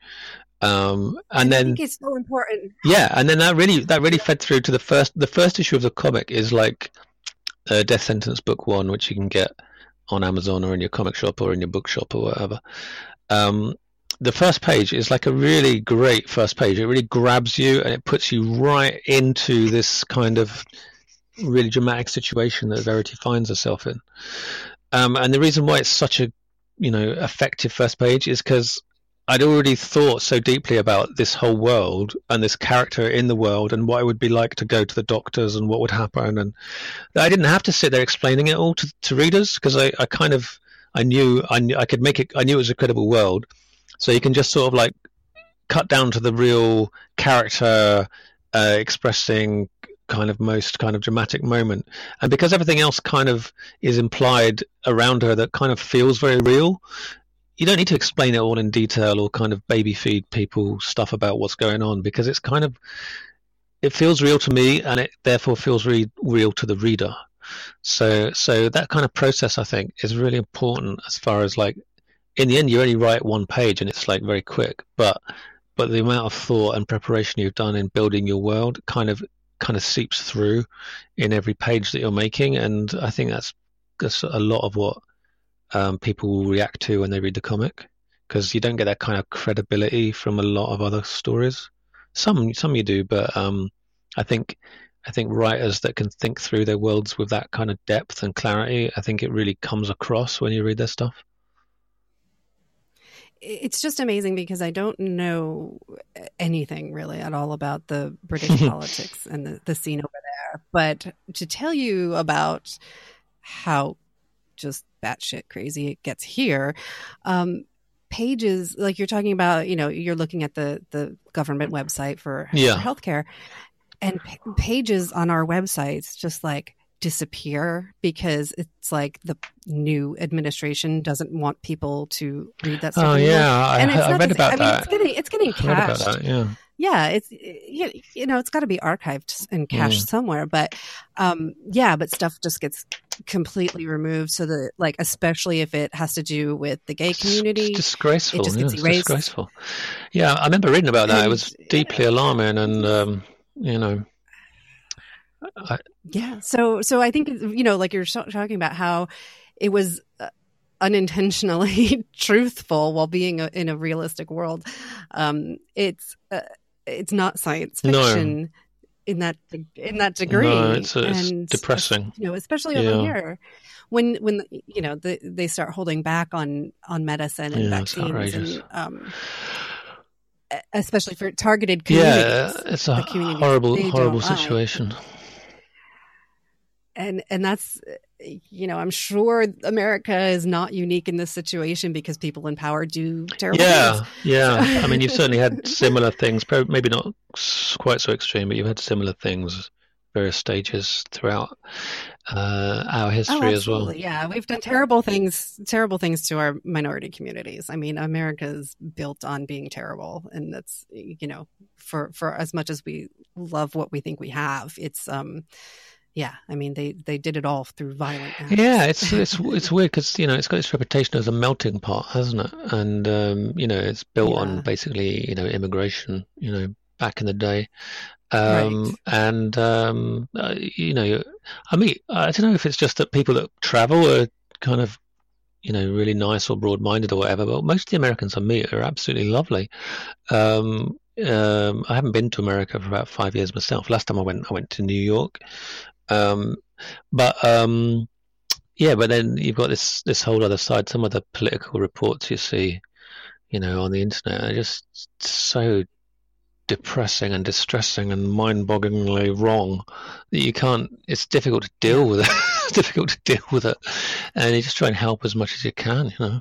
Um, and I then think it's so important. Yeah, and then that really that really fed through to the first the first issue of the comic is like uh, Death Sentence Book One, which you can get on Amazon or in your comic shop or in your bookshop or whatever. Um, the first page is like a really great first page. It really grabs you and it puts you right into this kind of really dramatic situation that Verity finds herself in. Um, and the reason why it's such a, you know, effective first page is because I'd already thought so deeply about this whole world and this character in the world and what it would be like to go to the doctors and what would happen. And I didn't have to sit there explaining it all to, to readers because I, I kind of, I knew, I knew I could make it, I knew it was a credible world. So you can just sort of like cut down to the real character uh, expressing kind of most kind of dramatic moment. And because everything else kind of is implied around her that kind of feels very real, you don't need to explain it all in detail or kind of baby feed people stuff about what's going on, because it's kind of, it feels real to me and it therefore feels really real to the reader. So, so that kind of process I think is really important as far as like, in the end you only write one page and it's like very quick, but, but the amount of thought and preparation you've done in building your world kind of, kind of seeps through in every page that you're making. And I think that's, that's a lot of what Um, people will react to when they read the comic, because you don't get that kind of credibility from a lot of other stories. Some, some you do, but um, I think, I think writers that can think through their worlds with that kind of depth and clarity, I think it really comes across when you read their stuff. It's just amazing because I don't know anything really at all about the British politics and the, the scene over there, but to tell you about how just batshit crazy it gets here. Um, pages, like you're talking about, you know, you're looking at the, the government website for, yeah. for healthcare, and p- pages on our websites just like disappear because it's like the new administration doesn't want people to read that stuff Oh anymore. yeah, I, and it's I not read the, about I mean, that. It's getting, it's getting I read about cached. that, yeah. Yeah, it's you, you know it's got to be archived and cached Mm. somewhere, but um, yeah, but stuff just gets completely removed. So that, like, especially if it has to do with the gay community, it's disgraceful. it just Yeah, gets it's erased. disgraceful. Yeah, I remember reading about that. And, it was deeply alarming, and um, you know, I, yeah. So, so I think you know, like you're talking about how it was Uh, unintentionally truthful while being a, in a realistic world. Um, it's uh, it's not science fiction no. in that in that degree. No, it's, uh, it's and depressing. You know, especially over yeah. here, when when you know the, they start holding back on on medicine and yeah, vaccines, and um, especially for targeted Yeah, communities. it's a horrible, horrible situation. Like. And and that's, you know, I'm sure America is not unique in this situation because people in power do terrible yeah, things. Yeah, So. I mean, you've certainly had similar things, maybe not quite so extreme, but you've had similar things, various stages throughout uh, our history oh, as well. Yeah, we've done terrible things, terrible things to our minority communities. I mean, America is built on being terrible, and that's, you know, for for as much as we love what we think we have, it's um. Yeah, I mean they, they did it all through violent acts. Yeah, it's it's it's weird because you know it's got its reputation as a melting pot, hasn't it? And um, you know it's built yeah. on basically you know immigration, you know back in the day, um, right. and um, uh, you know I mean I don't know if it's just that people that travel are kind of you know really nice or broad-minded or whatever, but most of the Americans I meet are absolutely lovely. Um, um, I haven't been to America for about five years myself. Last time I went, I went to New York. Um, but um, yeah, but then you've got this this whole other side. Some of the political reports you see, you know, on the internet are just so depressing and distressing and mind-bogglingly wrong that you can't. It's difficult to deal with it. It's difficult to deal with it, and you just try and help as much as you can, you know.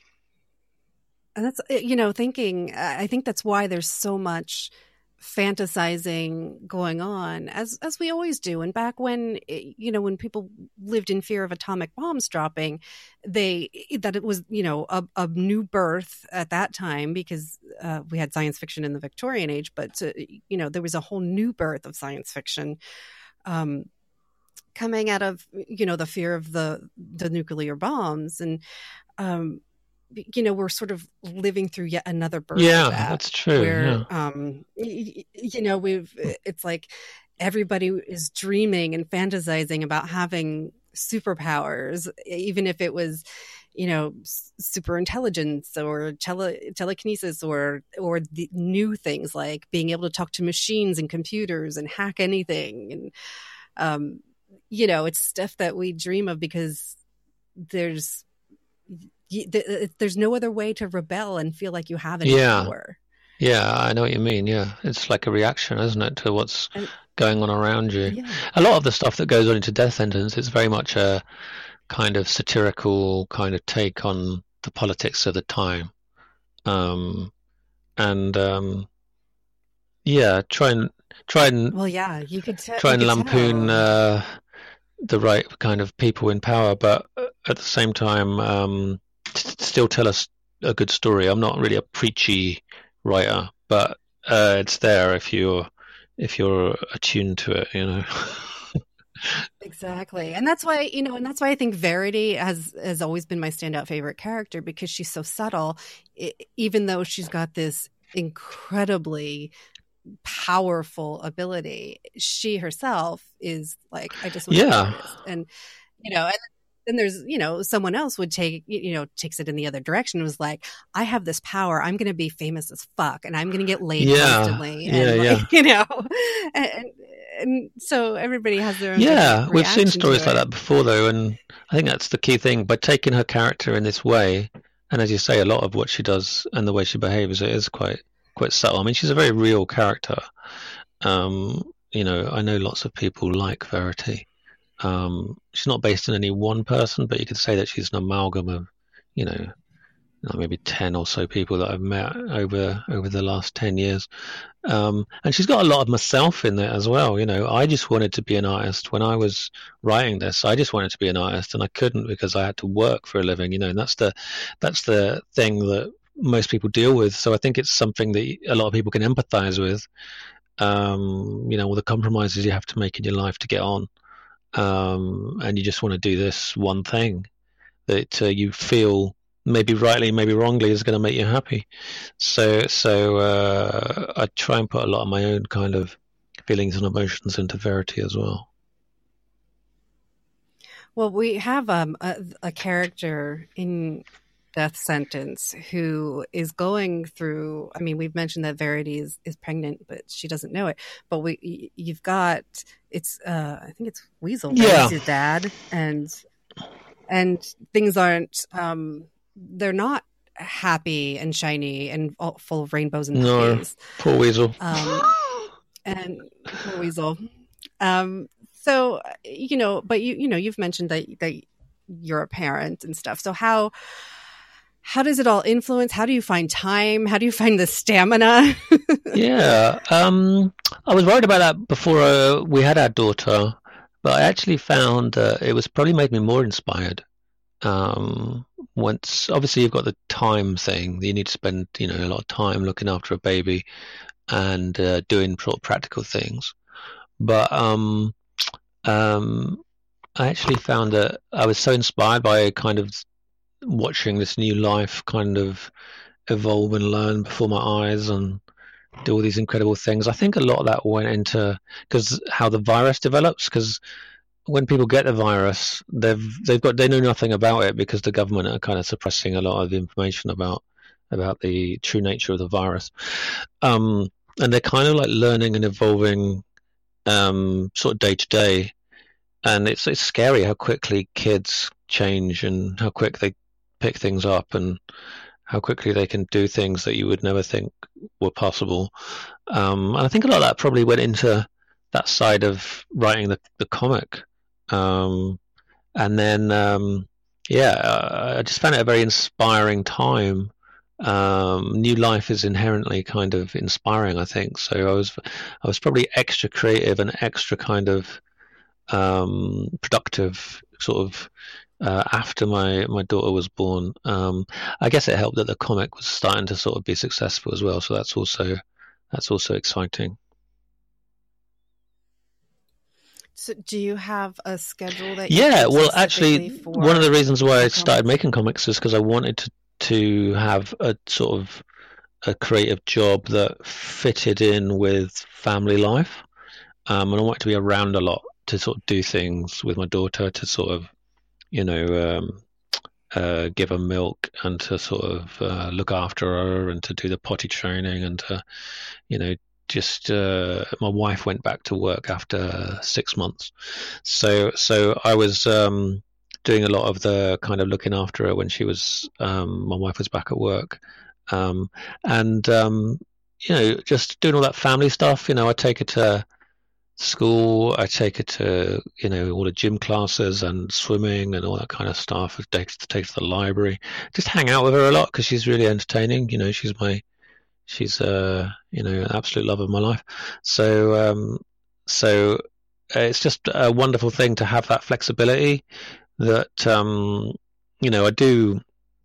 And that's you know thinking. I think that's why there's so much fantasizing going on, as as we always do. And back when you know when people lived in fear of atomic bombs dropping, they that it was you know a, a new birth at that time, because uh, we had science fiction in the Victorian age, but uh, you know there was a whole new birth of science fiction um, coming out of you know the fear of the the nuclear bombs. And um, you know, we're sort of living through yet another birth. Yeah, of that, that's true. Where, yeah. um, you, you know, we've, it's like everybody is dreaming and fantasizing about having superpowers, even if it was, you know, s- super intelligence or tele- telekinesis or or the new things like being able to talk to machines and computers and hack anything. And um, you know, it's stuff that we dream of because there's y- th- there's no other way to rebel and feel like you have any Yeah. power. Yeah, I know what you mean. Yeah, it's like a reaction, isn't it, to what's And going on around you? yeah, A lot of the stuff that goes on into Death Sentence is very much a kind of satirical kind of take on the politics of the time. Um, and um, yeah, try and try and well, yeah, you could tell. try You and could lampoon tell. uh, the right kind of people in power, but at the same time, um, t- still tell us a good story. I'm not really a preachy writer, but uh, it's there if you're if you're attuned to it, you know. Exactly. And that's why, you know, and that's why I think Verity has has always been my standout favorite character because she's so subtle, I even though she's got this incredibly powerful ability. She herself is like, I just want to be an Yeah, artist. And, you know, and then there's, you know, someone else would take, you know, takes it in the other direction and was like, I have this power. I'm going to be famous as fuck and I'm going to get laid yeah, constantly. yeah, And yeah, like, you know, and, and so everybody has their own different yeah. We've seen reaction stories to like it. that before, though, and I think that's the key thing. By taking her character in this way, and as you say, a lot of what she does and the way she behaves, it is quite quite subtle. I mean, she's a very real character. Um, you know, I know lots of people like Verity. Um, she's not based on any one person, but you could say that she's an amalgam of, you know, maybe ten or so people that I've met over over the last ten years. Um, and she's got a lot of myself in there as well. You know, I just wanted to be an artist when I was writing this. I just wanted to be an artist, and I couldn't because I had to work for a living. You know, and that's the that's the thing that most people deal with. So I think it's something that a lot of people can empathize with. Um, you know, all the compromises you have to make in your life to get on, um, and you just want to do this one thing that uh, you feel maybe rightly, maybe wrongly is going to make you happy. So, so uh, I try and put a lot of my own kind of feelings and emotions into Verity as well. Well, we have um, a, a character in Death Sentence who is going through. I mean, we've mentioned that Verity is, is pregnant, but she doesn't know it. But we, you've got it's. Uh, I think it's Weasel, right? Yeah. He's his dad, and and things aren't. Um, they're not happy and shiny and all, full of rainbows and No, puppies. poor Weasel. Um, and poor Weasel. Um, so you know, but you you know, you've mentioned that that you're a parent and stuff. So how how does it all influence? How do you find time? How do you find the stamina? Yeah, um, I was worried about that before uh, we had our daughter, but I actually found uh, it was probably made me more inspired. Um, once, obviously, you've got the time thing. You need to spend, you know, a lot of time looking after a baby and uh, doing sort of practical things. But um, um, I actually found that I was so inspired by kind of watching this new life kind of evolve and learn before my eyes and do all these incredible things. I think a lot of that went into because how the virus develops. Because when people get the virus, they've they've got they know nothing about it because the government are kind of suppressing a lot of the information about about the true nature of the virus. Um, and they're kind of like learning and evolving um, sort of day to day. And it's it's scary how quickly kids change and how quick they pick things up and how quickly they can do things that you would never think were possible. Um, and I think a lot of that probably went into that side of writing the, the comic. Um, and then, um, yeah, I just found it a very inspiring time. Um, new life is inherently kind of inspiring, I think. So I was, I was probably extra creative and extra kind of um, productive, sort of uh, after my, my daughter was born. Um, I guess it helped that the comic was starting to sort of be successful as well. So that's also that's also exciting. So do you have a schedule that you Yeah, well, actually, for one of the reasons why I started comics? making comics is because I wanted to to have a sort of a creative job that fitted in with family life, um, and I wanted to be around a lot to sort of do things with my daughter to sort of, you know, um, uh, give her milk and to sort of uh, look after her and to do the potty training and to, you know, just uh, my wife went back to work after six months, so so I was um, doing a lot of the kind of looking after her when she was um, my wife was back at work, um, and um, you know, just doing all that family stuff. You know, I take her to school, I take her to, you know, all the gym classes and swimming and all that kind of stuff. I take, take her to the library, just hang out with her a lot because she's really entertaining. You know, she's my she's uh you know, an absolute love of my life. So um so uh, it's just a wonderful thing to have that flexibility that um you know, I do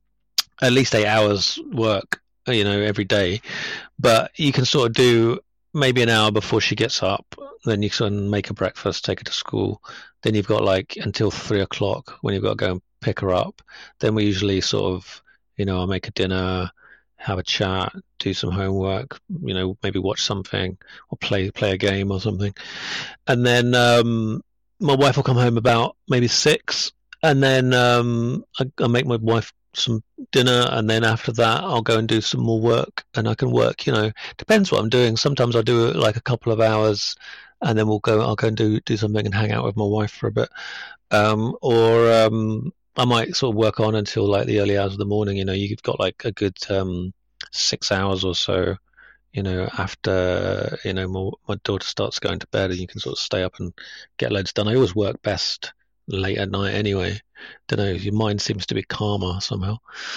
at least eight hours work, you know, every day, but you can sort of do maybe an hour before she gets up, then you can make her breakfast, take her to school, then you've got like until three o'clock when you've got to go and pick her up. Then we usually sort of, you know, I'll make a dinner, have a chat, do some homework, you know, maybe watch something or play play a game or something. And then um, my wife will come home about maybe six, and then um, I, I make my wife some dinner, and then after that I'll go and do some more work, and I can work, you know, depends what I'm doing. Sometimes I'll do like a couple of hours, and then we'll go, I'll go and do, do something and hang out with my wife for a bit. Um, or um, I might sort of work on until like the early hours of the morning. You know, you've got like a good um, six hours or so, you know, after, you know, my, my daughter starts going to bed, and you can sort of stay up and get loads done. I always work best late at night anyway. Don't know, your mind seems to be calmer somehow.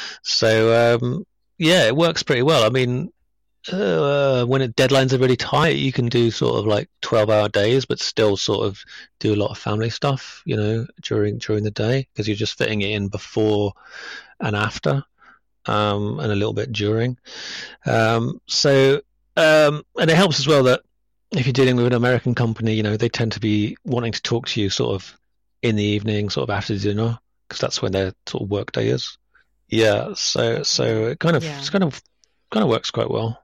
So um, yeah, it works pretty well. I mean, uh, when it, deadlines are really tight, you can do sort of like twelve hour days, but still sort of do a lot of family stuff, you know, during during the day, because you're just fitting it in before and after, um, and a little bit during. Um, so um, and it helps as well that if you're dealing with an American company, you know, they tend to be wanting to talk to you sort of in the evening, sort of after dinner, because that's when their sort of work day is. Yeah, so so it kind of Yeah. it's kind of kind of works quite well.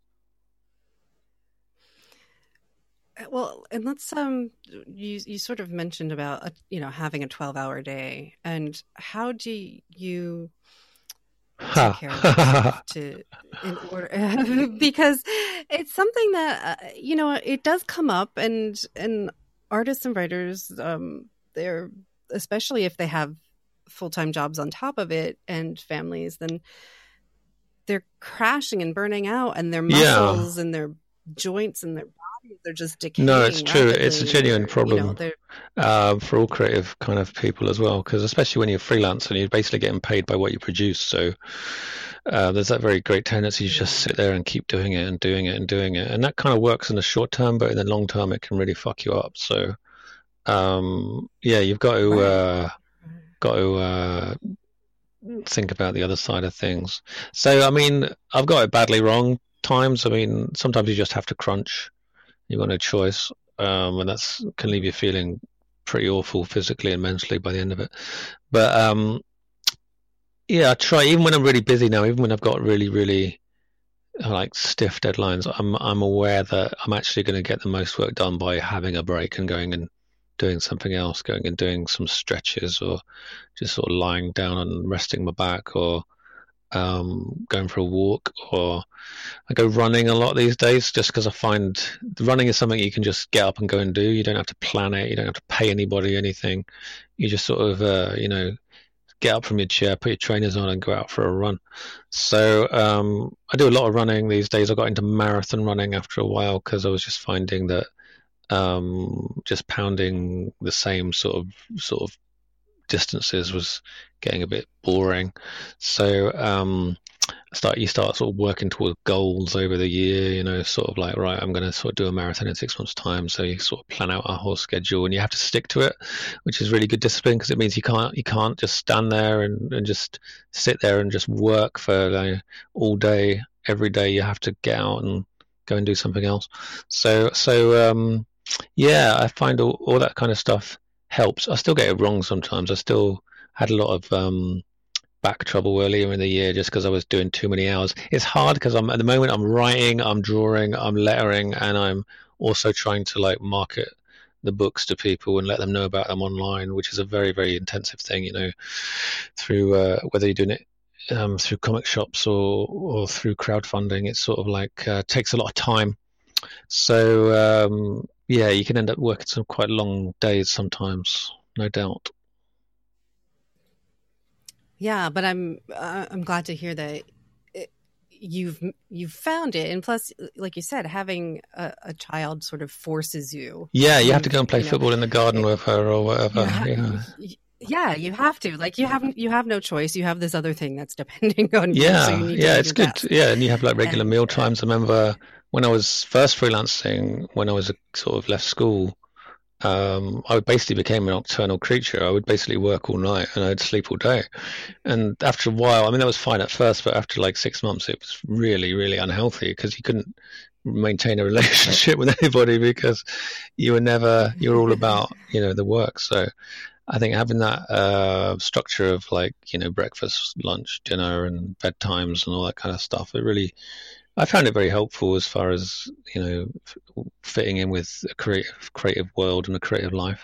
Well, and let's um, you you sort of mentioned about a, you know, having a twelve hour day, and how do you take care of yourself to in order because it's something that uh, you know, it does come up, and and artists and writers, um, they're, especially if they have full time jobs on top of it and families, then they're crashing and burning out, and their muscles Yeah. and their joints and their bodies, they're just decaying. No, it's true. rapidly, It's a genuine or, problem, you know, they're uh, for all creative kind of people as well, because especially when you're freelance and you're basically getting paid by what you produce. So uh, there's that very great tendency to just sit there and keep doing it and doing it and doing it. And that kind of works in the short term, but in the long term, it can really fuck you up. So um, yeah, you've got to, uh, got to uh, think about the other side of things. So, I mean, I've got it badly wrong times. I mean, sometimes you just have to crunch. You've got no choice, um, and that's can leave you feeling pretty awful physically and mentally by the end of it. But um, yeah, I try, even when I'm really busy now, even when I've got really, really like stiff deadlines, I'm I'm aware that I'm actually going to get the most work done by having a break and going and doing something else, going and doing some stretches, or just sort of lying down and resting my back, or um, going for a walk, or I go running a lot these days, just because I find running is something you can just get up and go and do. You don't have to plan it. You don't have to pay anybody anything. You just sort of, uh, you know, get up from your chair, put your trainers on, and go out for a run. So um, I do a lot of running these days. I got into marathon running after a while because I was just finding that um, just pounding the same sort of sort of distances was getting a bit boring. So um, start you start sort of working towards goals over the year, you know, sort of like, right, I'm going to sort of do a marathon in six months time. So you sort of plan out a whole schedule, and you have to stick to it, which is really good discipline, because it means you can't you can't just stand there and, and just sit there and just work for like, all day every day. You have to get out and go and do something else. So so um yeah, I find all, all that kind of stuff helps. I still get it wrong sometimes. I still had a lot of um back trouble earlier in the year just because I was doing too many hours. It's hard because I'm at the moment I'm writing, I'm drawing, I'm lettering, and I'm also trying to like market the books to people and let them know about them online, which is a very, very intensive thing, you know, through uh, whether you're doing it um, through comic shops or, or through crowdfunding. It's sort of like uh, takes a lot of time. So, um, yeah, you can end up working some quite long days sometimes, no doubt. Yeah, but I'm uh, I'm glad to hear that it, you've you've found it, and plus, like you said, having a, a child sort of forces you. Yeah, you to, have to go and play you know, football in the garden it, with her or whatever. ha- Yeah. Yeah, you have to. Like you have you have no choice. You have this other thing that's depending on you. Yeah, So you need yeah, to it's do good. best. Yeah, and you have like regular And, meal times. I remember when I was first freelancing, when I was a, sort of left school, um, I basically became a nocturnal creature. I would basically work all night and I'd sleep all day. And after a while, I mean, that was fine at first, but after like six months, it was really, really unhealthy because you couldn't maintain a relationship with anybody because you were never, you were all about, you know, the work. So I think having that uh, structure of like, you know, breakfast, lunch, dinner, and bedtimes and all that kind of stuff, it really, I found it very helpful as far as, you know, f- fitting in with a creative, creative world and a creative life.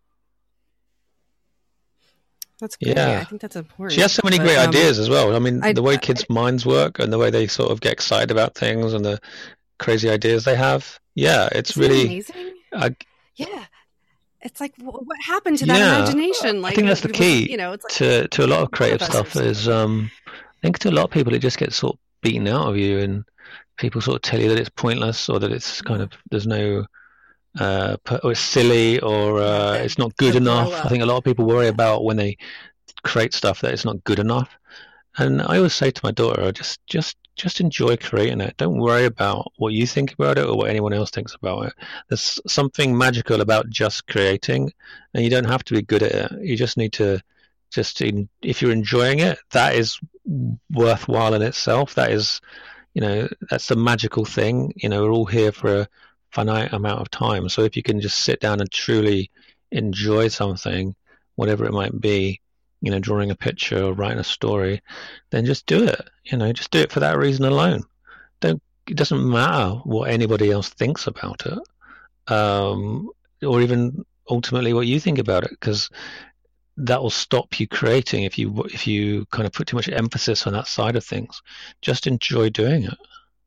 that's great. Yeah. I think that's important. She has so many But, great um, ideas as well. I mean, I, the way I, kids' minds work and the way they sort of get excited about things and the crazy ideas they have. Yeah, it's isn't it really, amazing? I, Yeah, it's like wh- what happened to yeah, that imagination? Like I think that's the was, key you know, it's like to, to a lot of a lot of creative us stuff are is, so. um, I think to a lot of people, it just gets sort of beaten out of you and people sort of tell you that it's pointless or that it's kind Yeah. of, there's no, uh, or it's silly or Yeah, uh, the, it's not good the grow enough. I up. think a lot of people worry Yeah. about when they create stuff that it's not good enough. And I always say to my daughter, just just just enjoy creating it. Don't worry about what you think about it or what anyone else thinks about it. There's something magical about just creating, and you don't have to be good at it. You just need to just if you're enjoying it, that is worthwhile in itself. That is, you know, that's the magical thing. You know, we're all here for a finite amount of time. So if you can just sit down and truly enjoy something, whatever it might be, you know, drawing a picture or writing a story, then just do it. You know, just do it for that reason alone. Don't. It doesn't matter what anybody else thinks about it, um, or even ultimately what you think about it, because that will stop you creating if you if you kind of put too much emphasis on that side of things. Just enjoy doing it.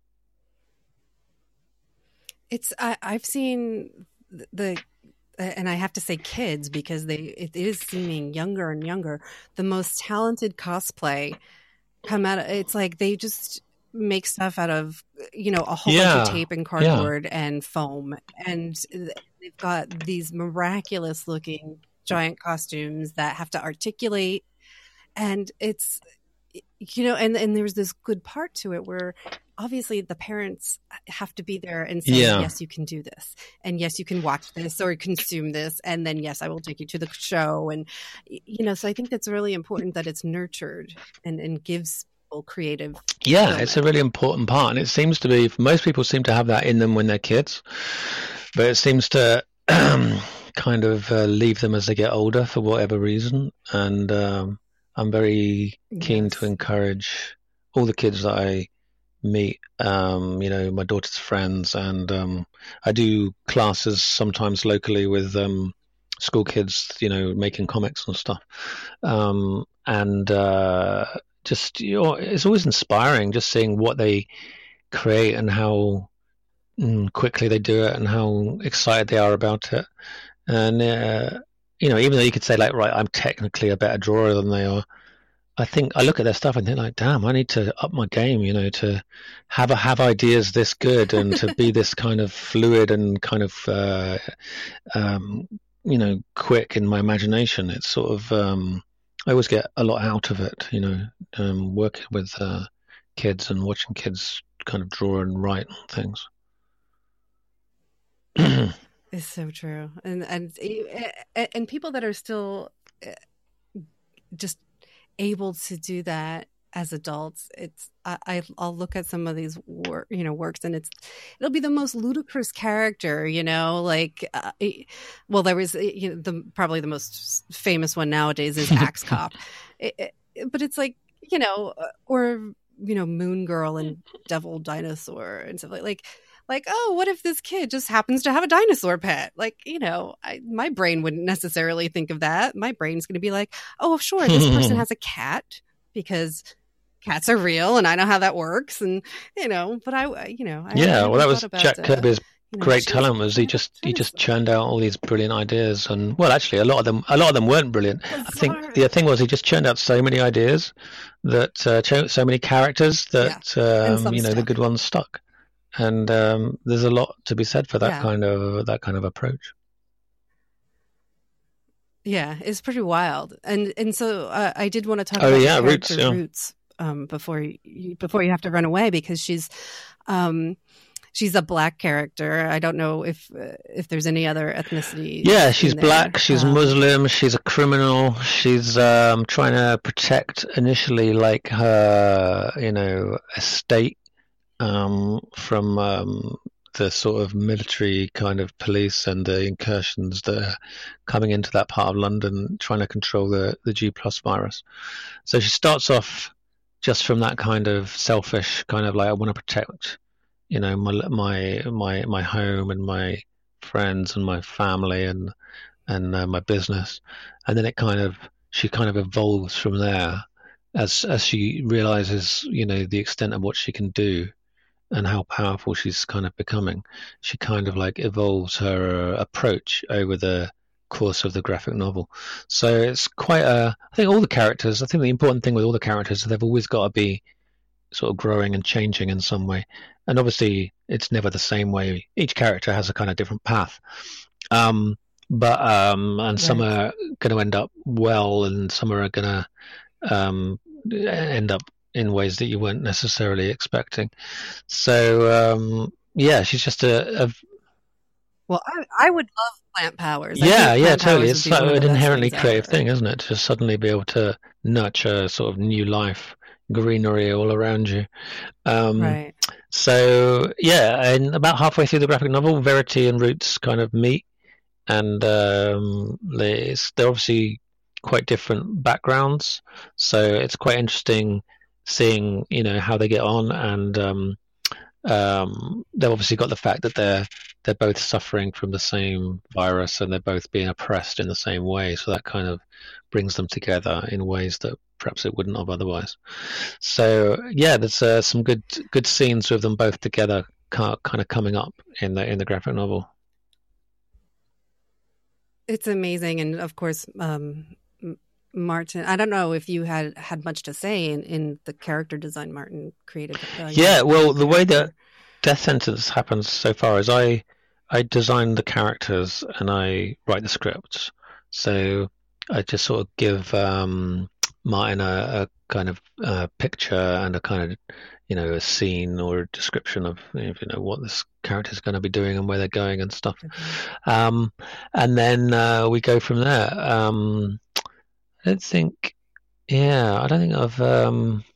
It's I, I've seen the. And I have to say kids because they it is seeming younger and younger. The most talented cosplay come out of, it's like they just make stuff out of, you know, a whole Yeah, bunch of tape and yeah. cardboard and foam. And they've got these miraculous looking giant costumes that have to articulate. And it's, you know, and, and there's this good part to it where obviously the parents have to be there and say, Yeah. yes, you can do this. And yes, you can watch this or consume this. And then, yes, I will take you to the show. And, you know, so I think that's really important that it's nurtured and, and gives people creative. Yeah, fulfillment. it's a really important part. And it seems to be, most people seem to have that in them when they're kids, but it seems to kind of uh, leave them as they get older for whatever reason. And um, I'm very keen Yes. to encourage all the kids that I meet, um, you know, my daughter's friends, and um, I do classes sometimes locally with um, school kids, you know, making comics and stuff. Um, and uh, just, you know, it's always inspiring just seeing what they create and how mm, quickly they do it and how excited they are about it. And, uh, you know, even though you could say, like, right, I'm technically a better drawer than they are, I think I look at their stuff and think like, damn, I need to up my game, you know, to have a, have ideas this good and to be this kind of fluid and kind of, uh, um, you know, quick in my imagination. It's sort of, um, I always get a lot out of it, you know, um, working with uh, kids and watching kids kind of draw and write and things. It's so true. And, and, and people that are still just able to do that as adults, it's I, I'll look at some of these work, you know, works, and it's it'll be the most ludicrous character, you know, like uh, it, well, there was you know the probably the most famous one nowadays is Axe Cop, it, it, but it's like you know, or you know, Moon Girl and Devil Dinosaur and stuff like like like, oh, what if this kid just happens to have a dinosaur pet? Like, you know, I, my brain wouldn't necessarily think of that. My brain's going to be like, oh, sure, this person has a cat because cats are real and I know how that works. And, you know, but I, you know, I yeah, well, that was about, Jack Kirby's uh, you know, great talent was he just he just churned out all these brilliant ideas, and well, actually, a lot of them a lot of them weren't brilliant. Bizarre. I think the thing was he just churned out so many ideas that uh, ch- so many characters that yeah. um, you know stuff. The good ones stuck, and um, there's a lot to be said for that yeah. kind of that kind of approach. Yeah, it's pretty wild, and and so uh, I did want to talk oh, about yeah, the Roots, yeah. Roots um, before you before you have to run away, because she's. Um, She's a black character. I don't know if uh, if there's any other ethnicity. Yeah, she's black. She's um, Muslim. She's a criminal. She's um, trying to protect initially, like her, you know, estate um, from um, the sort of military kind of police and the incursions that are coming into that part of London, trying to control the the G plus virus. So she starts off just from that kind of selfish kind of like, I want to protect. You know, my my my my home and my friends and my family and and uh, my business, and then it kind of she kind of evolves from there as as she realizes, you know, the extent of what she can do and how powerful she's kind of becoming. She kind of like evolves her uh, approach over the course of the graphic novel. So it's quite a. I think all the characters. I think the important thing with all the characters is they've always got to be sort of growing and changing in some way. And obviously, it's never the same way. Each character has a kind of different path. Um, but um, and right. some are going to end up well, and some are going to um, end up in ways that you weren't necessarily expecting. So um, yeah, she's just a. a well, I, I would love plant powers. I yeah, yeah, totally. It's like an inherently creative thing, isn't it? To suddenly be able to nurture sort of new life. Greenery all around you. Um, right. So, yeah, and about halfway through the graphic novel, Verity and Roots kind of meet, and um, they're obviously quite different backgrounds, so it's quite interesting seeing, you know, how they get on, and um, um, they've obviously got the fact that they're they're both suffering from the same virus and they're both being oppressed in the same way, so that kind of brings them together in ways that perhaps it wouldn't have otherwise. So yeah, there's uh, some good good scenes with them both together, kind of coming up in the in the graphic novel. It's amazing, and of course, um, Martin. I don't know if you had had much to say in, in the character design Martin created. Uh, yeah, well, the way that Death Sentence happens so far is I I design the characters and I write the scripts. So I just sort of give um, Martin a, a kind of uh, picture and a kind of, you know, a scene or a description of, you know, what this character is going to be doing and where they're going and stuff. Mm-hmm. Um, and then uh, we go from there. Um, I don't think, yeah, I don't think I've, um,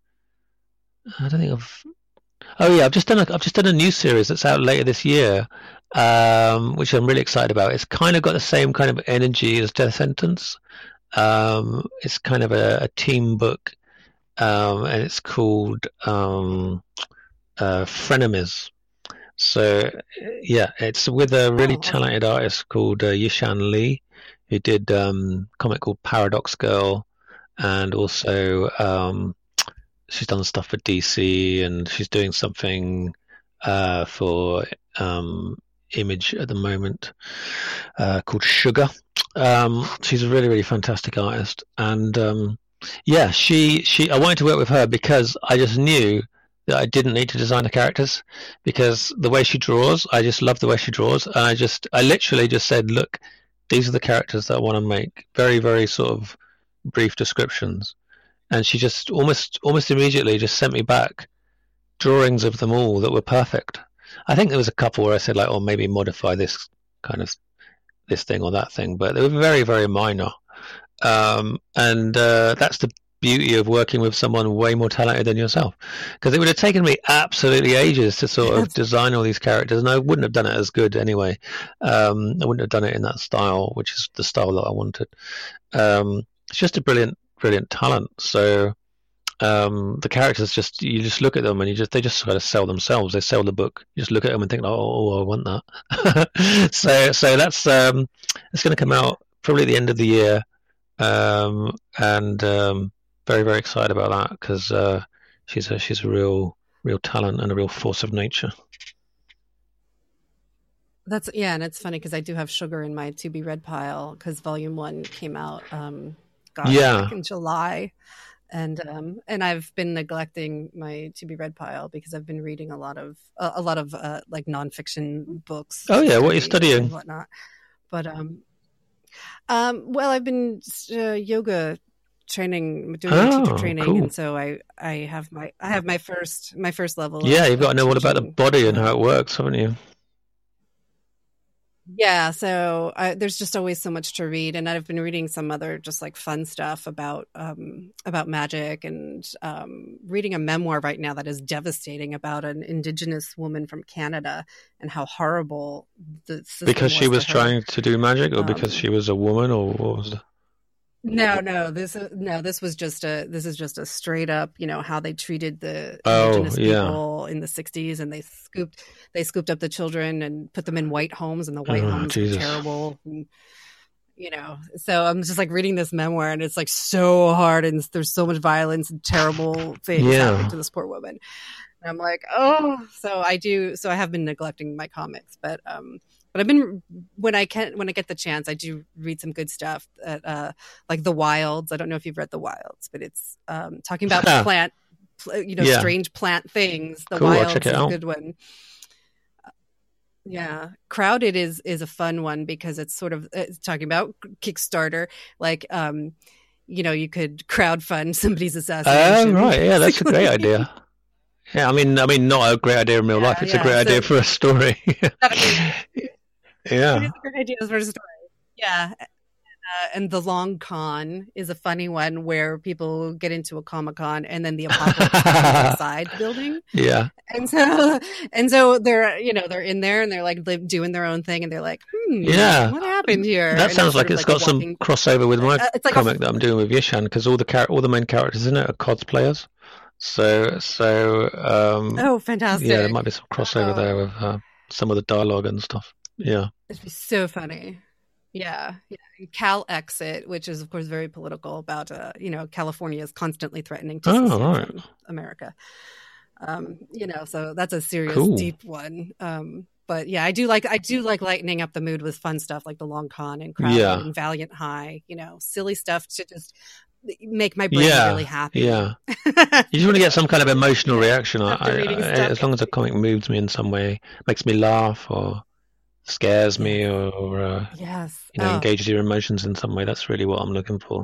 I don't think I've, oh yeah, I've just done a, I've just done a new series that's out later this year, um, which I'm really excited about. It's kind of got the same kind of energy as Death Sentence. Um, it's kind of a, a team book, um, and it's called um, uh, Frenemies. So yeah, it's with a really oh, talented artist called uh, Yishan Lee, who did um, a comic called Paradox Girl, and also um, she's done stuff for D C, and she's doing something uh, for um, Image at the moment uh, called Sugar. Um, she's a really, really fantastic artist, and um, yeah, she she. I wanted to work with her because I just knew that I didn't need to design the characters, because the way she draws, I just love the way she draws, and I just I literally just said, look, these are the characters that I want to make. Very, very sort of brief descriptions, and she just almost almost immediately just sent me back drawings of them all that were perfect. I think there was a couple where I said like, oh, maybe modify this kind of this thing or that thing, but they were very, very minor. Um, and uh, that's the beauty of working with someone way more talented than yourself, because it would have taken me absolutely ages to sort of design all these characters, and I wouldn't have done it as good anyway. Um, I wouldn't have done it in that style, which is the style that I wanted. Um, it's just a brilliant, brilliant talent. So um, the characters just you just look at them and you just they just kind of sell themselves. They sell the book. You just look at them and think, oh, oh I want that. so so that's um, it's going to come out probably at the end of the year, um, and um, very very excited about that because uh, she's a she's a real real talent and a real force of nature. That's yeah, and it's funny because I do have Sugar in my to be read pile because Volume One came out, um, gosh, yeah, back in July, and um, and I've been neglecting my to be read pile because I've been reading a lot of uh, a lot of uh, like nonfiction books. Oh yeah, what are you studying? And whatnot, but um, um, well, I've been uh, yoga training, doing oh, my teacher training, cool. and so I I have my I have my first my first level. Yeah, of, you've got to know all about the body and um, how it works, haven't you? Yeah, so I, there's just always so much to read, and I've been reading some other just like fun stuff about um, about magic, and um, reading a memoir right now that is devastating about an Indigenous woman from Canada and how horrible the system because she was to trying to do magic, or um, because she was a woman, or what was the... No, no, this no, this was just a this is just a straight up, you know, how they treated the oh, indigenous yeah. people in the sixties, and they scooped they scooped up the children and put them in white homes, and the white oh, homes Jesus. were terrible. And, you know, so I'm just like reading this memoir, and it's like so hard, and there's so much violence and terrible things yeah. happening to this poor woman. And I'm like, oh, so I do, so I have been neglecting my comics, but um. But I've been when I can when I get the chance, I do read some good stuff. At, uh, like The Wilds. I don't know if you've read The Wilds, but it's um, talking about plant, you know, yeah. strange plant things. The cool, Wilds is a good one. Yeah, Crowded is is a fun one because it's sort of it's talking about Kickstarter, like um, you know, you could crowdfund somebody's assassination. Oh, right, yeah, that's a great idea. Yeah, I mean, I mean, not a great idea in real yeah, life. It's yeah. a great so, idea for a story. Yeah, it is a great idea for a story. Yeah, uh, and The Long Con is a funny one where people get into a Comic Con and then the apocalypse happens inside the building. Yeah, and so and so they're you know they're in there and they're like doing their own thing and they're like, hmm, yeah, what happened here? That and sounds like it's like got walking... some crossover with my uh, it's like comic a... that I'm doing with Yishan because all the char- all the main characters in it are cosplayers. So so um, oh, fantastic! Yeah, there might be some crossover oh. there with uh, some of the dialogue and stuff. Yeah. It'd be so funny. Yeah. yeah. Cal Exit, which is, of course, very political about, uh, you know, California is constantly threatening to secede oh, right. from America. Um, you know, so that's a serious, cool. deep one. Um, but yeah, I do like I do like lightening up the mood with fun stuff like The Long Con and Crowded yeah. and Valiant High, you know, silly stuff to just make my brain yeah, really happy. Yeah. You just want to get some kind of emotional reaction. I, I, stuff. As long as a comic moves me in some way, makes me laugh or scares me or uh, yes. you know, oh. engages your emotions in some way. That's really what I'm looking for.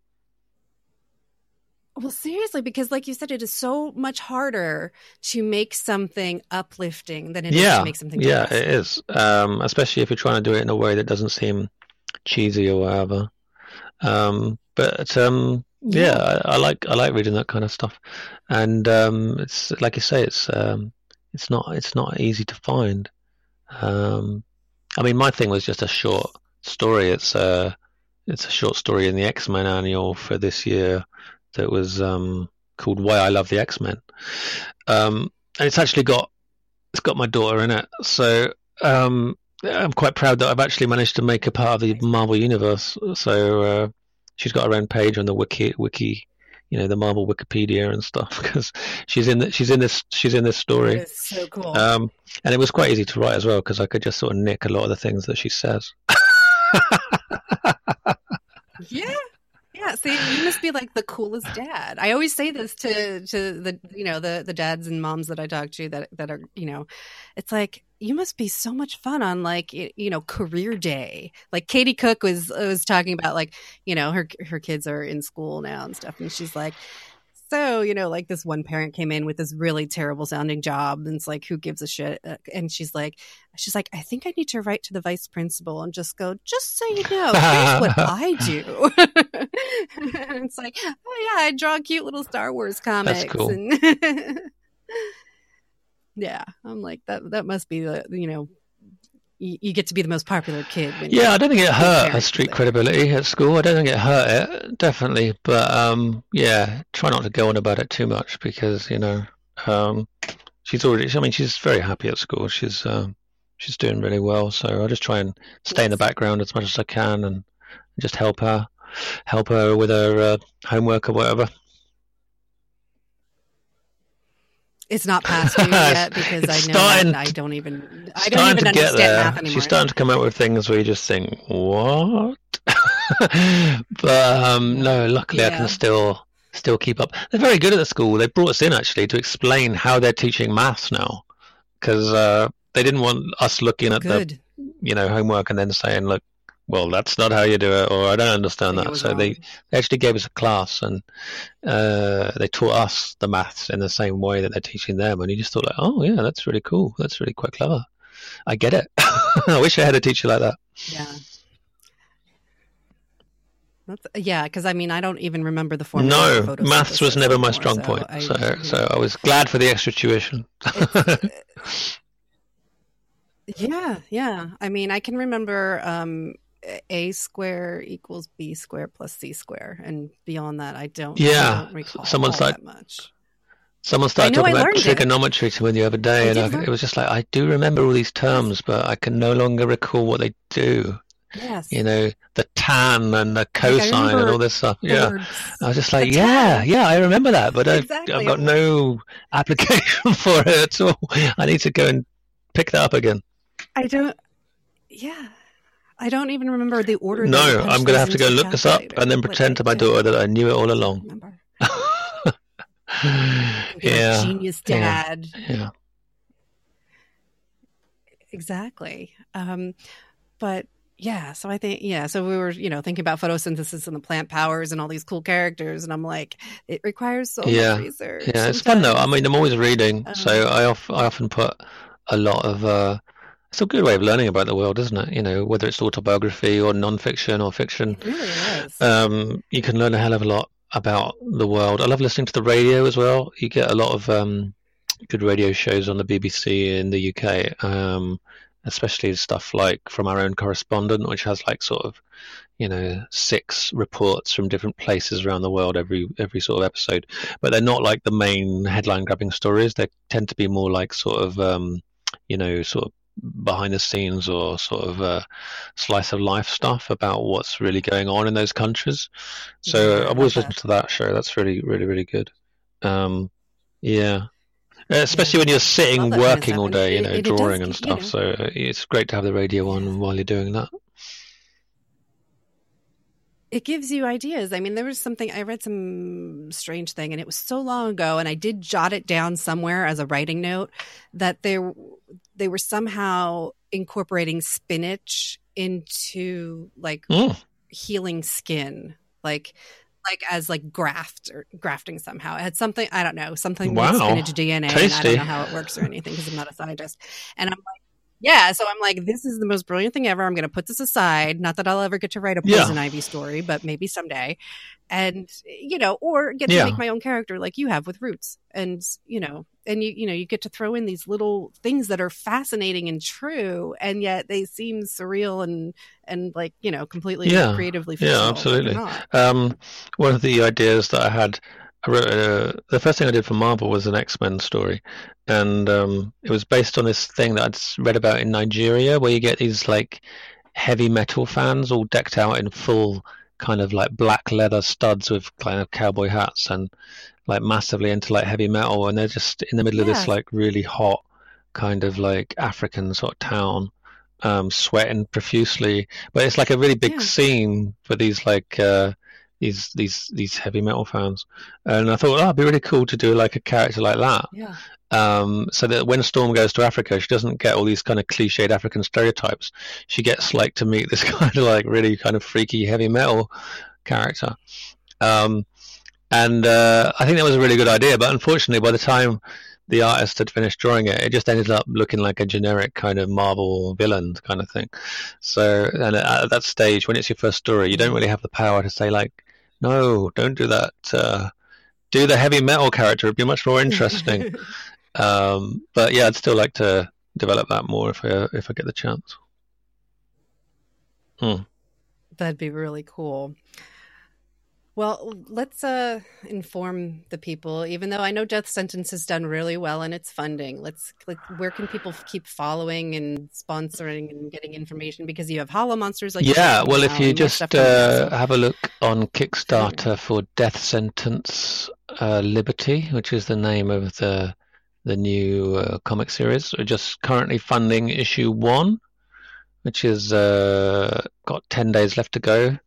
Well, seriously, because like you said, it is so much harder to make something uplifting than it yeah. is to make something Yeah, depressing. it is. Um, especially if you're trying to do it in a way that doesn't seem cheesy or whatever. Um, but um, yeah, yeah I, I like I like reading that kind of stuff. And um, it's like you say, it's um, it's not it's not easy to find. Um, I mean, my thing was just a short story. It's a it's a short story in the X-Men annual for this year that was um, called "Why I Love the X-Men," um, and it's actually got it's got my daughter in it. So um, I'm quite proud that I've actually managed to make her part of the Marvel universe. So uh, she's got her own page on the wiki wiki. You know, the Marvel Wikipedia and stuff because she's in the, she's in this she's in this story. It is so cool. Um, and it was quite easy to write as well because I could just sort of nick a lot of the things that she says. yeah, yeah. See, you must be like the coolest dad. I always say this to to the you know the the dads and moms that I talk to that that are you know, it's like you must be so much fun on like you know career day. Like Katie Cook was was talking about like you know her her kids are in school now and stuff, and she's like, so you know like this one parent came in with this really terrible sounding job, and it's like who gives a shit? And she's like, she's like, I think I need to write to the vice principal and just go, just so you know, here's what I do. And it's like, oh yeah, I draw cute little Star Wars comics. That's cool. And yeah, I'm like that. That must be the you know you, you get to be the most popular kid. When Yeah, I don't think it hurt her parents street there. credibility at school. I don't think it hurt it, definitely. But um, yeah, try not to go on about it too much because you know um, she's already. I mean, she's very happy at school. She's um, she's doing really well. So I just try and stay in the Yes. background as much as I can and just help her, help her with her uh, homework or whatever. It's not past you yet because It's I know starting that I don't even I don't starting even to get understand there. math anymore. She's starting to come up with things where you just think, what? But um, no, luckily I Yeah. can still still keep up. They're very good at the school. They brought us in actually to explain how they're teaching maths now, because uh, they didn't want us looking at Good. the you know homework and then saying, look, well, that's not how you do it, or I don't understand Think it that. was So they, wrong. they actually gave us a class and uh, they taught us the maths in the same way that they're teaching them. And you just thought, like, oh yeah, that's really cool. That's really quite clever. I get it. I wish I had a teacher like that. Yeah. That's, yeah, because I mean, I don't even remember the formula. No, for maths was photosynthesis never my anymore, strong so point. I, So, you so know, I was glad for the extra tuition. it's, yeah, yeah. I mean, I can remember um, a square equals b square plus c square, and beyond that, I don't. I Yeah, don't recall someone all started that much. someone started I know talking I about learned it. trigonometry to me the other day, I and did I, learn- it was just like I do remember all these terms, but I can no longer recall what they do. Yes. You know, the tan and the Like, I cosine and remember all this stuff. the Yeah, words. I was just like, The yeah, tan. yeah, I remember that, but I've, Exactly. I've got no application for it at all. I need to go and pick that up again. I don't. Yeah. I don't even remember the order. that No, you punch I'm going to those have to go into the look this up calculator. and then Like, pretend I to my just daughter that I knew it all don't along. remember. Be Yeah, like, genius yeah, dad. yeah. Exactly. Um, but yeah, so I think, yeah, so we were, you know, thinking about photosynthesis and the plant powers and all these cool characters. And I'm like, it requires so Yeah, much research. yeah, it's fun though. I sometimes. mean, I'm always reading, so Um, I, off, I often put a lot of. Uh, it's a good way of learning about the world, isn't it? You know, whether it's autobiography or non-fiction or fiction, It really is. um, you can learn a hell of a lot about the world. I love listening to the radio as well. You get a lot of um, good radio shows on the B B C in the U K, um, especially stuff like From Our Own Correspondent, which has like sort of, you know, six reports from different places around the world every every sort of episode. But they're not like the main headline-grabbing stories. They tend to be more like sort of, um, you know, sort of behind the scenes or sort of uh, slice of life stuff about what's really going on in those countries. So Yeah, I I've always love listened that. to that show. That's really, really, really good. Um, yeah. Especially when you're sitting Love that kind of working stuff. all And day, you it- know, it- it does drawing and keep- you stuff. know. So uh, it's great to have the radio on while you're doing that. It gives you ideas. I mean, there was something, I read some strange thing, and it was so long ago, and I did jot it down somewhere as a writing note, that they, they were somehow incorporating spinach into like Mm. healing skin, like like as like graft or grafting somehow. It had something, I don't know, something Wow. with spinach D N A, and I Tasty. don't know how it works or anything because I'm not a scientist. And I'm like, yeah, so I'm like, this is the most brilliant thing ever. I'm going to put this aside. Not that I'll ever get to write a Yeah. poison ivy story, but maybe someday. And, you know, or get to Yeah. make my own character like you have with Roots. And, you know, and you, you know, you get to throw in these little things that are fascinating and true, and yet they seem surreal and, and like, you know, completely Yeah. creatively Yeah, fictional. absolutely. But they're not. Um, one of the ideas that I had, I wrote, uh, the first thing I did for Marvel was an X-Men story, and um, it was based on this thing that I'd s- read about in Nigeria, where you get these like heavy metal fans all decked out in full kind of like black leather studs with kind of cowboy hats and like massively into like heavy metal, and they're just in the middle of this Yes. like really hot kind of like African sort of town, um, sweating profusely. But it's like a really big Yeah. scene for these like uh, these these these heavy metal fans, and I thought, oh, it'd be really cool to do like a character like that. Yeah. Um, so that when Storm goes to Africa, she doesn't get all these kind of cliched African stereotypes. She gets like to meet this kind of like really kind of freaky heavy metal character. Um, and uh, I think that was a really good idea, but unfortunately, by the time the artist had finished drawing it, it just ended up looking like a generic kind of Marvel villain kind of thing. So, and at that stage, when it's your first story, you don't really have the power to say like, no, don't do that. Uh, do the heavy metal character; it'd be much more interesting. um, but yeah, I'd still like to develop that more if I if I get the chance. Hmm. That'd be really cool. Well, let's uh, inform the people. Even though I know Death Sentence has done really well in its funding, let's like, where can people f- keep following and sponsoring and getting information? Because you have Hollow Monsters, like you said, Yeah, coming well, if out, you and more stuff just coming out. uh, So have a look on Kickstarter for Death Sentence uh, Liberty, which is the name of the the new uh, comic series, we're just currently funding issue one, which is uh, got ten days left to go.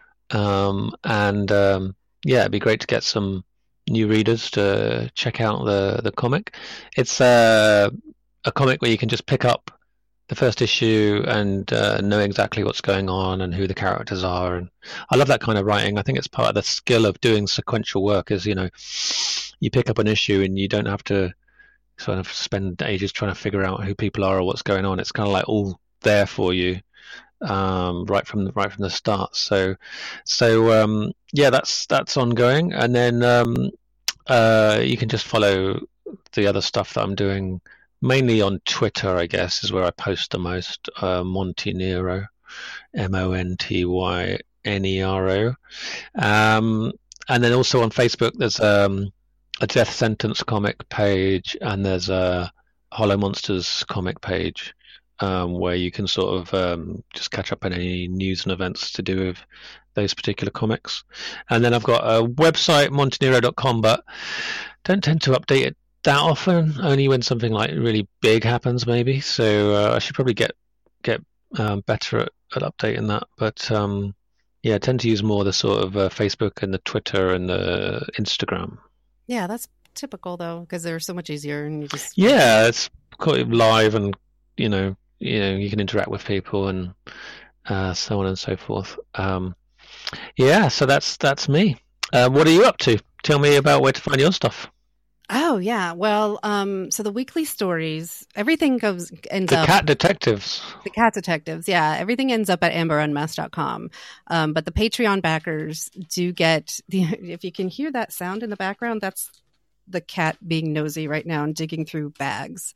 Um, and um, yeah, it'd be great to get some new readers to check out the the comic. It's uh, a comic where you can just pick up the first issue and uh, know exactly what's going on and who the characters are. And I love that kind of writing. I think it's part of the skill of doing sequential work. Is, you know, you pick up an issue and you don't have to sort of spend ages trying to figure out who people are or what's going on. It's kind of like all there for you um, right from the right from the start. So, so um, yeah, that's that's ongoing, and then um, uh, you can just follow the other stuff that I'm doing, mainly on Twitter, I guess, is where I post the most. Uh, Monty Nero, M O N T Y N E R O, um, and then also on Facebook, there's um, a Death Sentence comic page, and there's a Hollow Monsters comic page. Um, where you can sort of um, just catch up on any news and events to do with those particular comics. And then I've got a website, montenero dot com, but don't tend to update it that often, only when something like really big happens, maybe. So uh, I should probably get get um, better at, at updating that. But um, yeah, I tend to use more the sort of uh, Facebook and the Twitter and the Instagram. yeah, that's typical though, because they're so much easier, and you just Yeah, it's kind of live, and you know, you know, you can interact with people and uh, so on and so forth. Um, yeah, so that's that's me. Uh, what are you up to? Tell me about where to find your stuff. Oh yeah, well, um, so the weekly stories, everything goes ends The up Cat Detectives. the Cat Detectives, yeah, everything ends up at amber unmasked dot com. Um, but the Patreon backers do get the. If you can hear that sound in the background, that's the cat being nosy right now and digging through bags.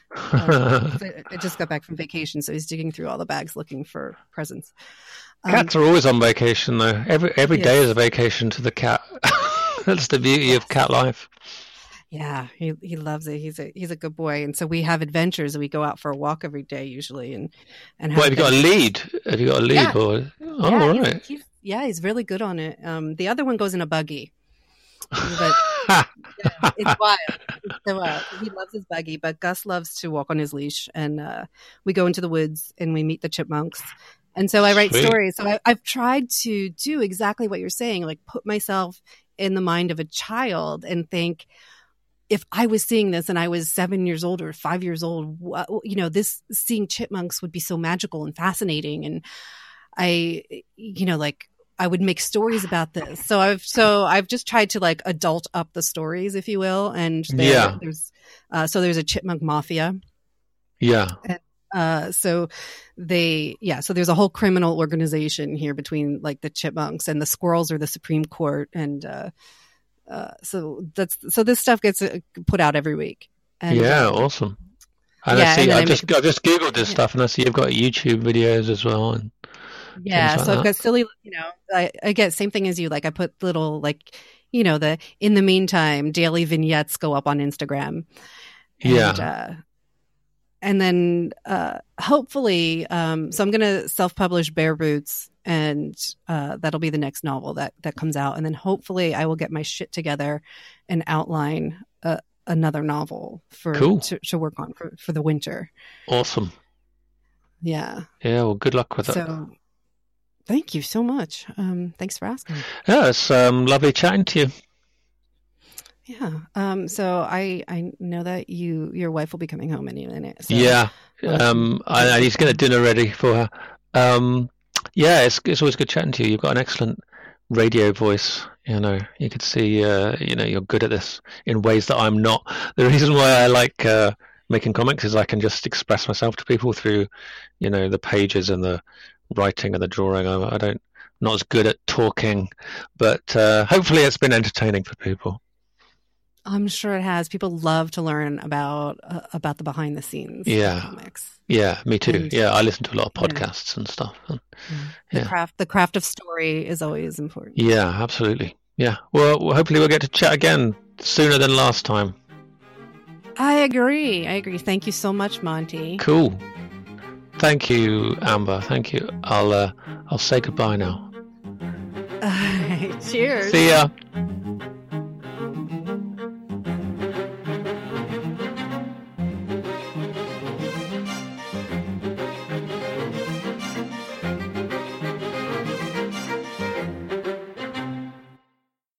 Um, I just got back from vacation, so he's digging through all the bags looking for presents. Um, Cats are always on vacation, though. Every every day yes. is a vacation to the cat. That's the beauty Yes. of cat life. Yeah, he he loves it. He's a he's a good boy, and so we have adventures. We go out for a walk every day usually, and and have What, have you got a adventures. lead? Have you got a lead? Yeah. Or oh, Yeah, all he's, right. he's yeah, he's really good on it. Um, the other one goes in a buggy, but yeah, it's wild. It's so wild. He loves his buggy, but Gus loves to walk on his leash, and uh, we go into the woods and we meet the chipmunks. And so I write Sweet. stories. So I, I've tried to do exactly what you're saying, like put myself in the mind of a child and think, if I was seeing this and I was seven years old or five years old, what, you know, this seeing chipmunks would be so magical and fascinating. And I, you know, like I would make stories about this. So I've, so I've just tried to like adult up the stories, if you will. And there, Yeah. there's, uh, so there's a chipmunk mafia. Yeah. Uh, so they, yeah, so there's a whole criminal organization here between like the chipmunks, and the squirrels are the Supreme Court. And, uh, uh, so that's, so this stuff gets uh, put out every week. And, yeah, uh, awesome. And yeah, I see, and then I I just make- I just googled this Yeah. stuff, and I see you've got YouTube videos as well. And yeah. things like So I've that. got silly, you know, I, I get same thing as you. Like I put little, like, you know, the, in the meantime, daily vignettes go up on Instagram. And, Yeah. uh, and then uh, hopefully, um, so I'm going to self-publish Bare Boots, and uh, that'll be the next novel that that comes out. And then hopefully, I will get my shit together and outline uh, another novel for Cool. to, to work on for, for the winter. Awesome. Yeah. Yeah, well, good luck with it. So, thank you so much. Um, thanks for asking. Yeah, it's um, lovely chatting to you. Yeah. Um, so I I know that you your wife will be coming home any minute. So, Yeah. Um, I, I need to get a dinner ready for her. Um, yeah, it's it's always good chatting to you. You've got an excellent radio voice. You know, you could see, uh, you know, you're good at this in ways that I'm not. The reason why I like uh, making comics is I can just express myself to people through, you know, the pages and the writing and the drawing. I, I don't, not as good at talking, but uh, hopefully it's been entertaining for people. I'm sure it has. People love to learn about uh, about the behind the scenes yeah. of comics. Yeah, me too. And, yeah, I listen to a lot of you know, podcasts and stuff. And, the yeah. craft the craft of story is always important. Yeah, absolutely. Yeah. Well, well, hopefully we'll get to chat again sooner than last time. I agree. I agree. Thank you so much, Monty. Cool. Thank you, Amber. Thank you. I'll uh, I'll say goodbye now. Cheers. See ya.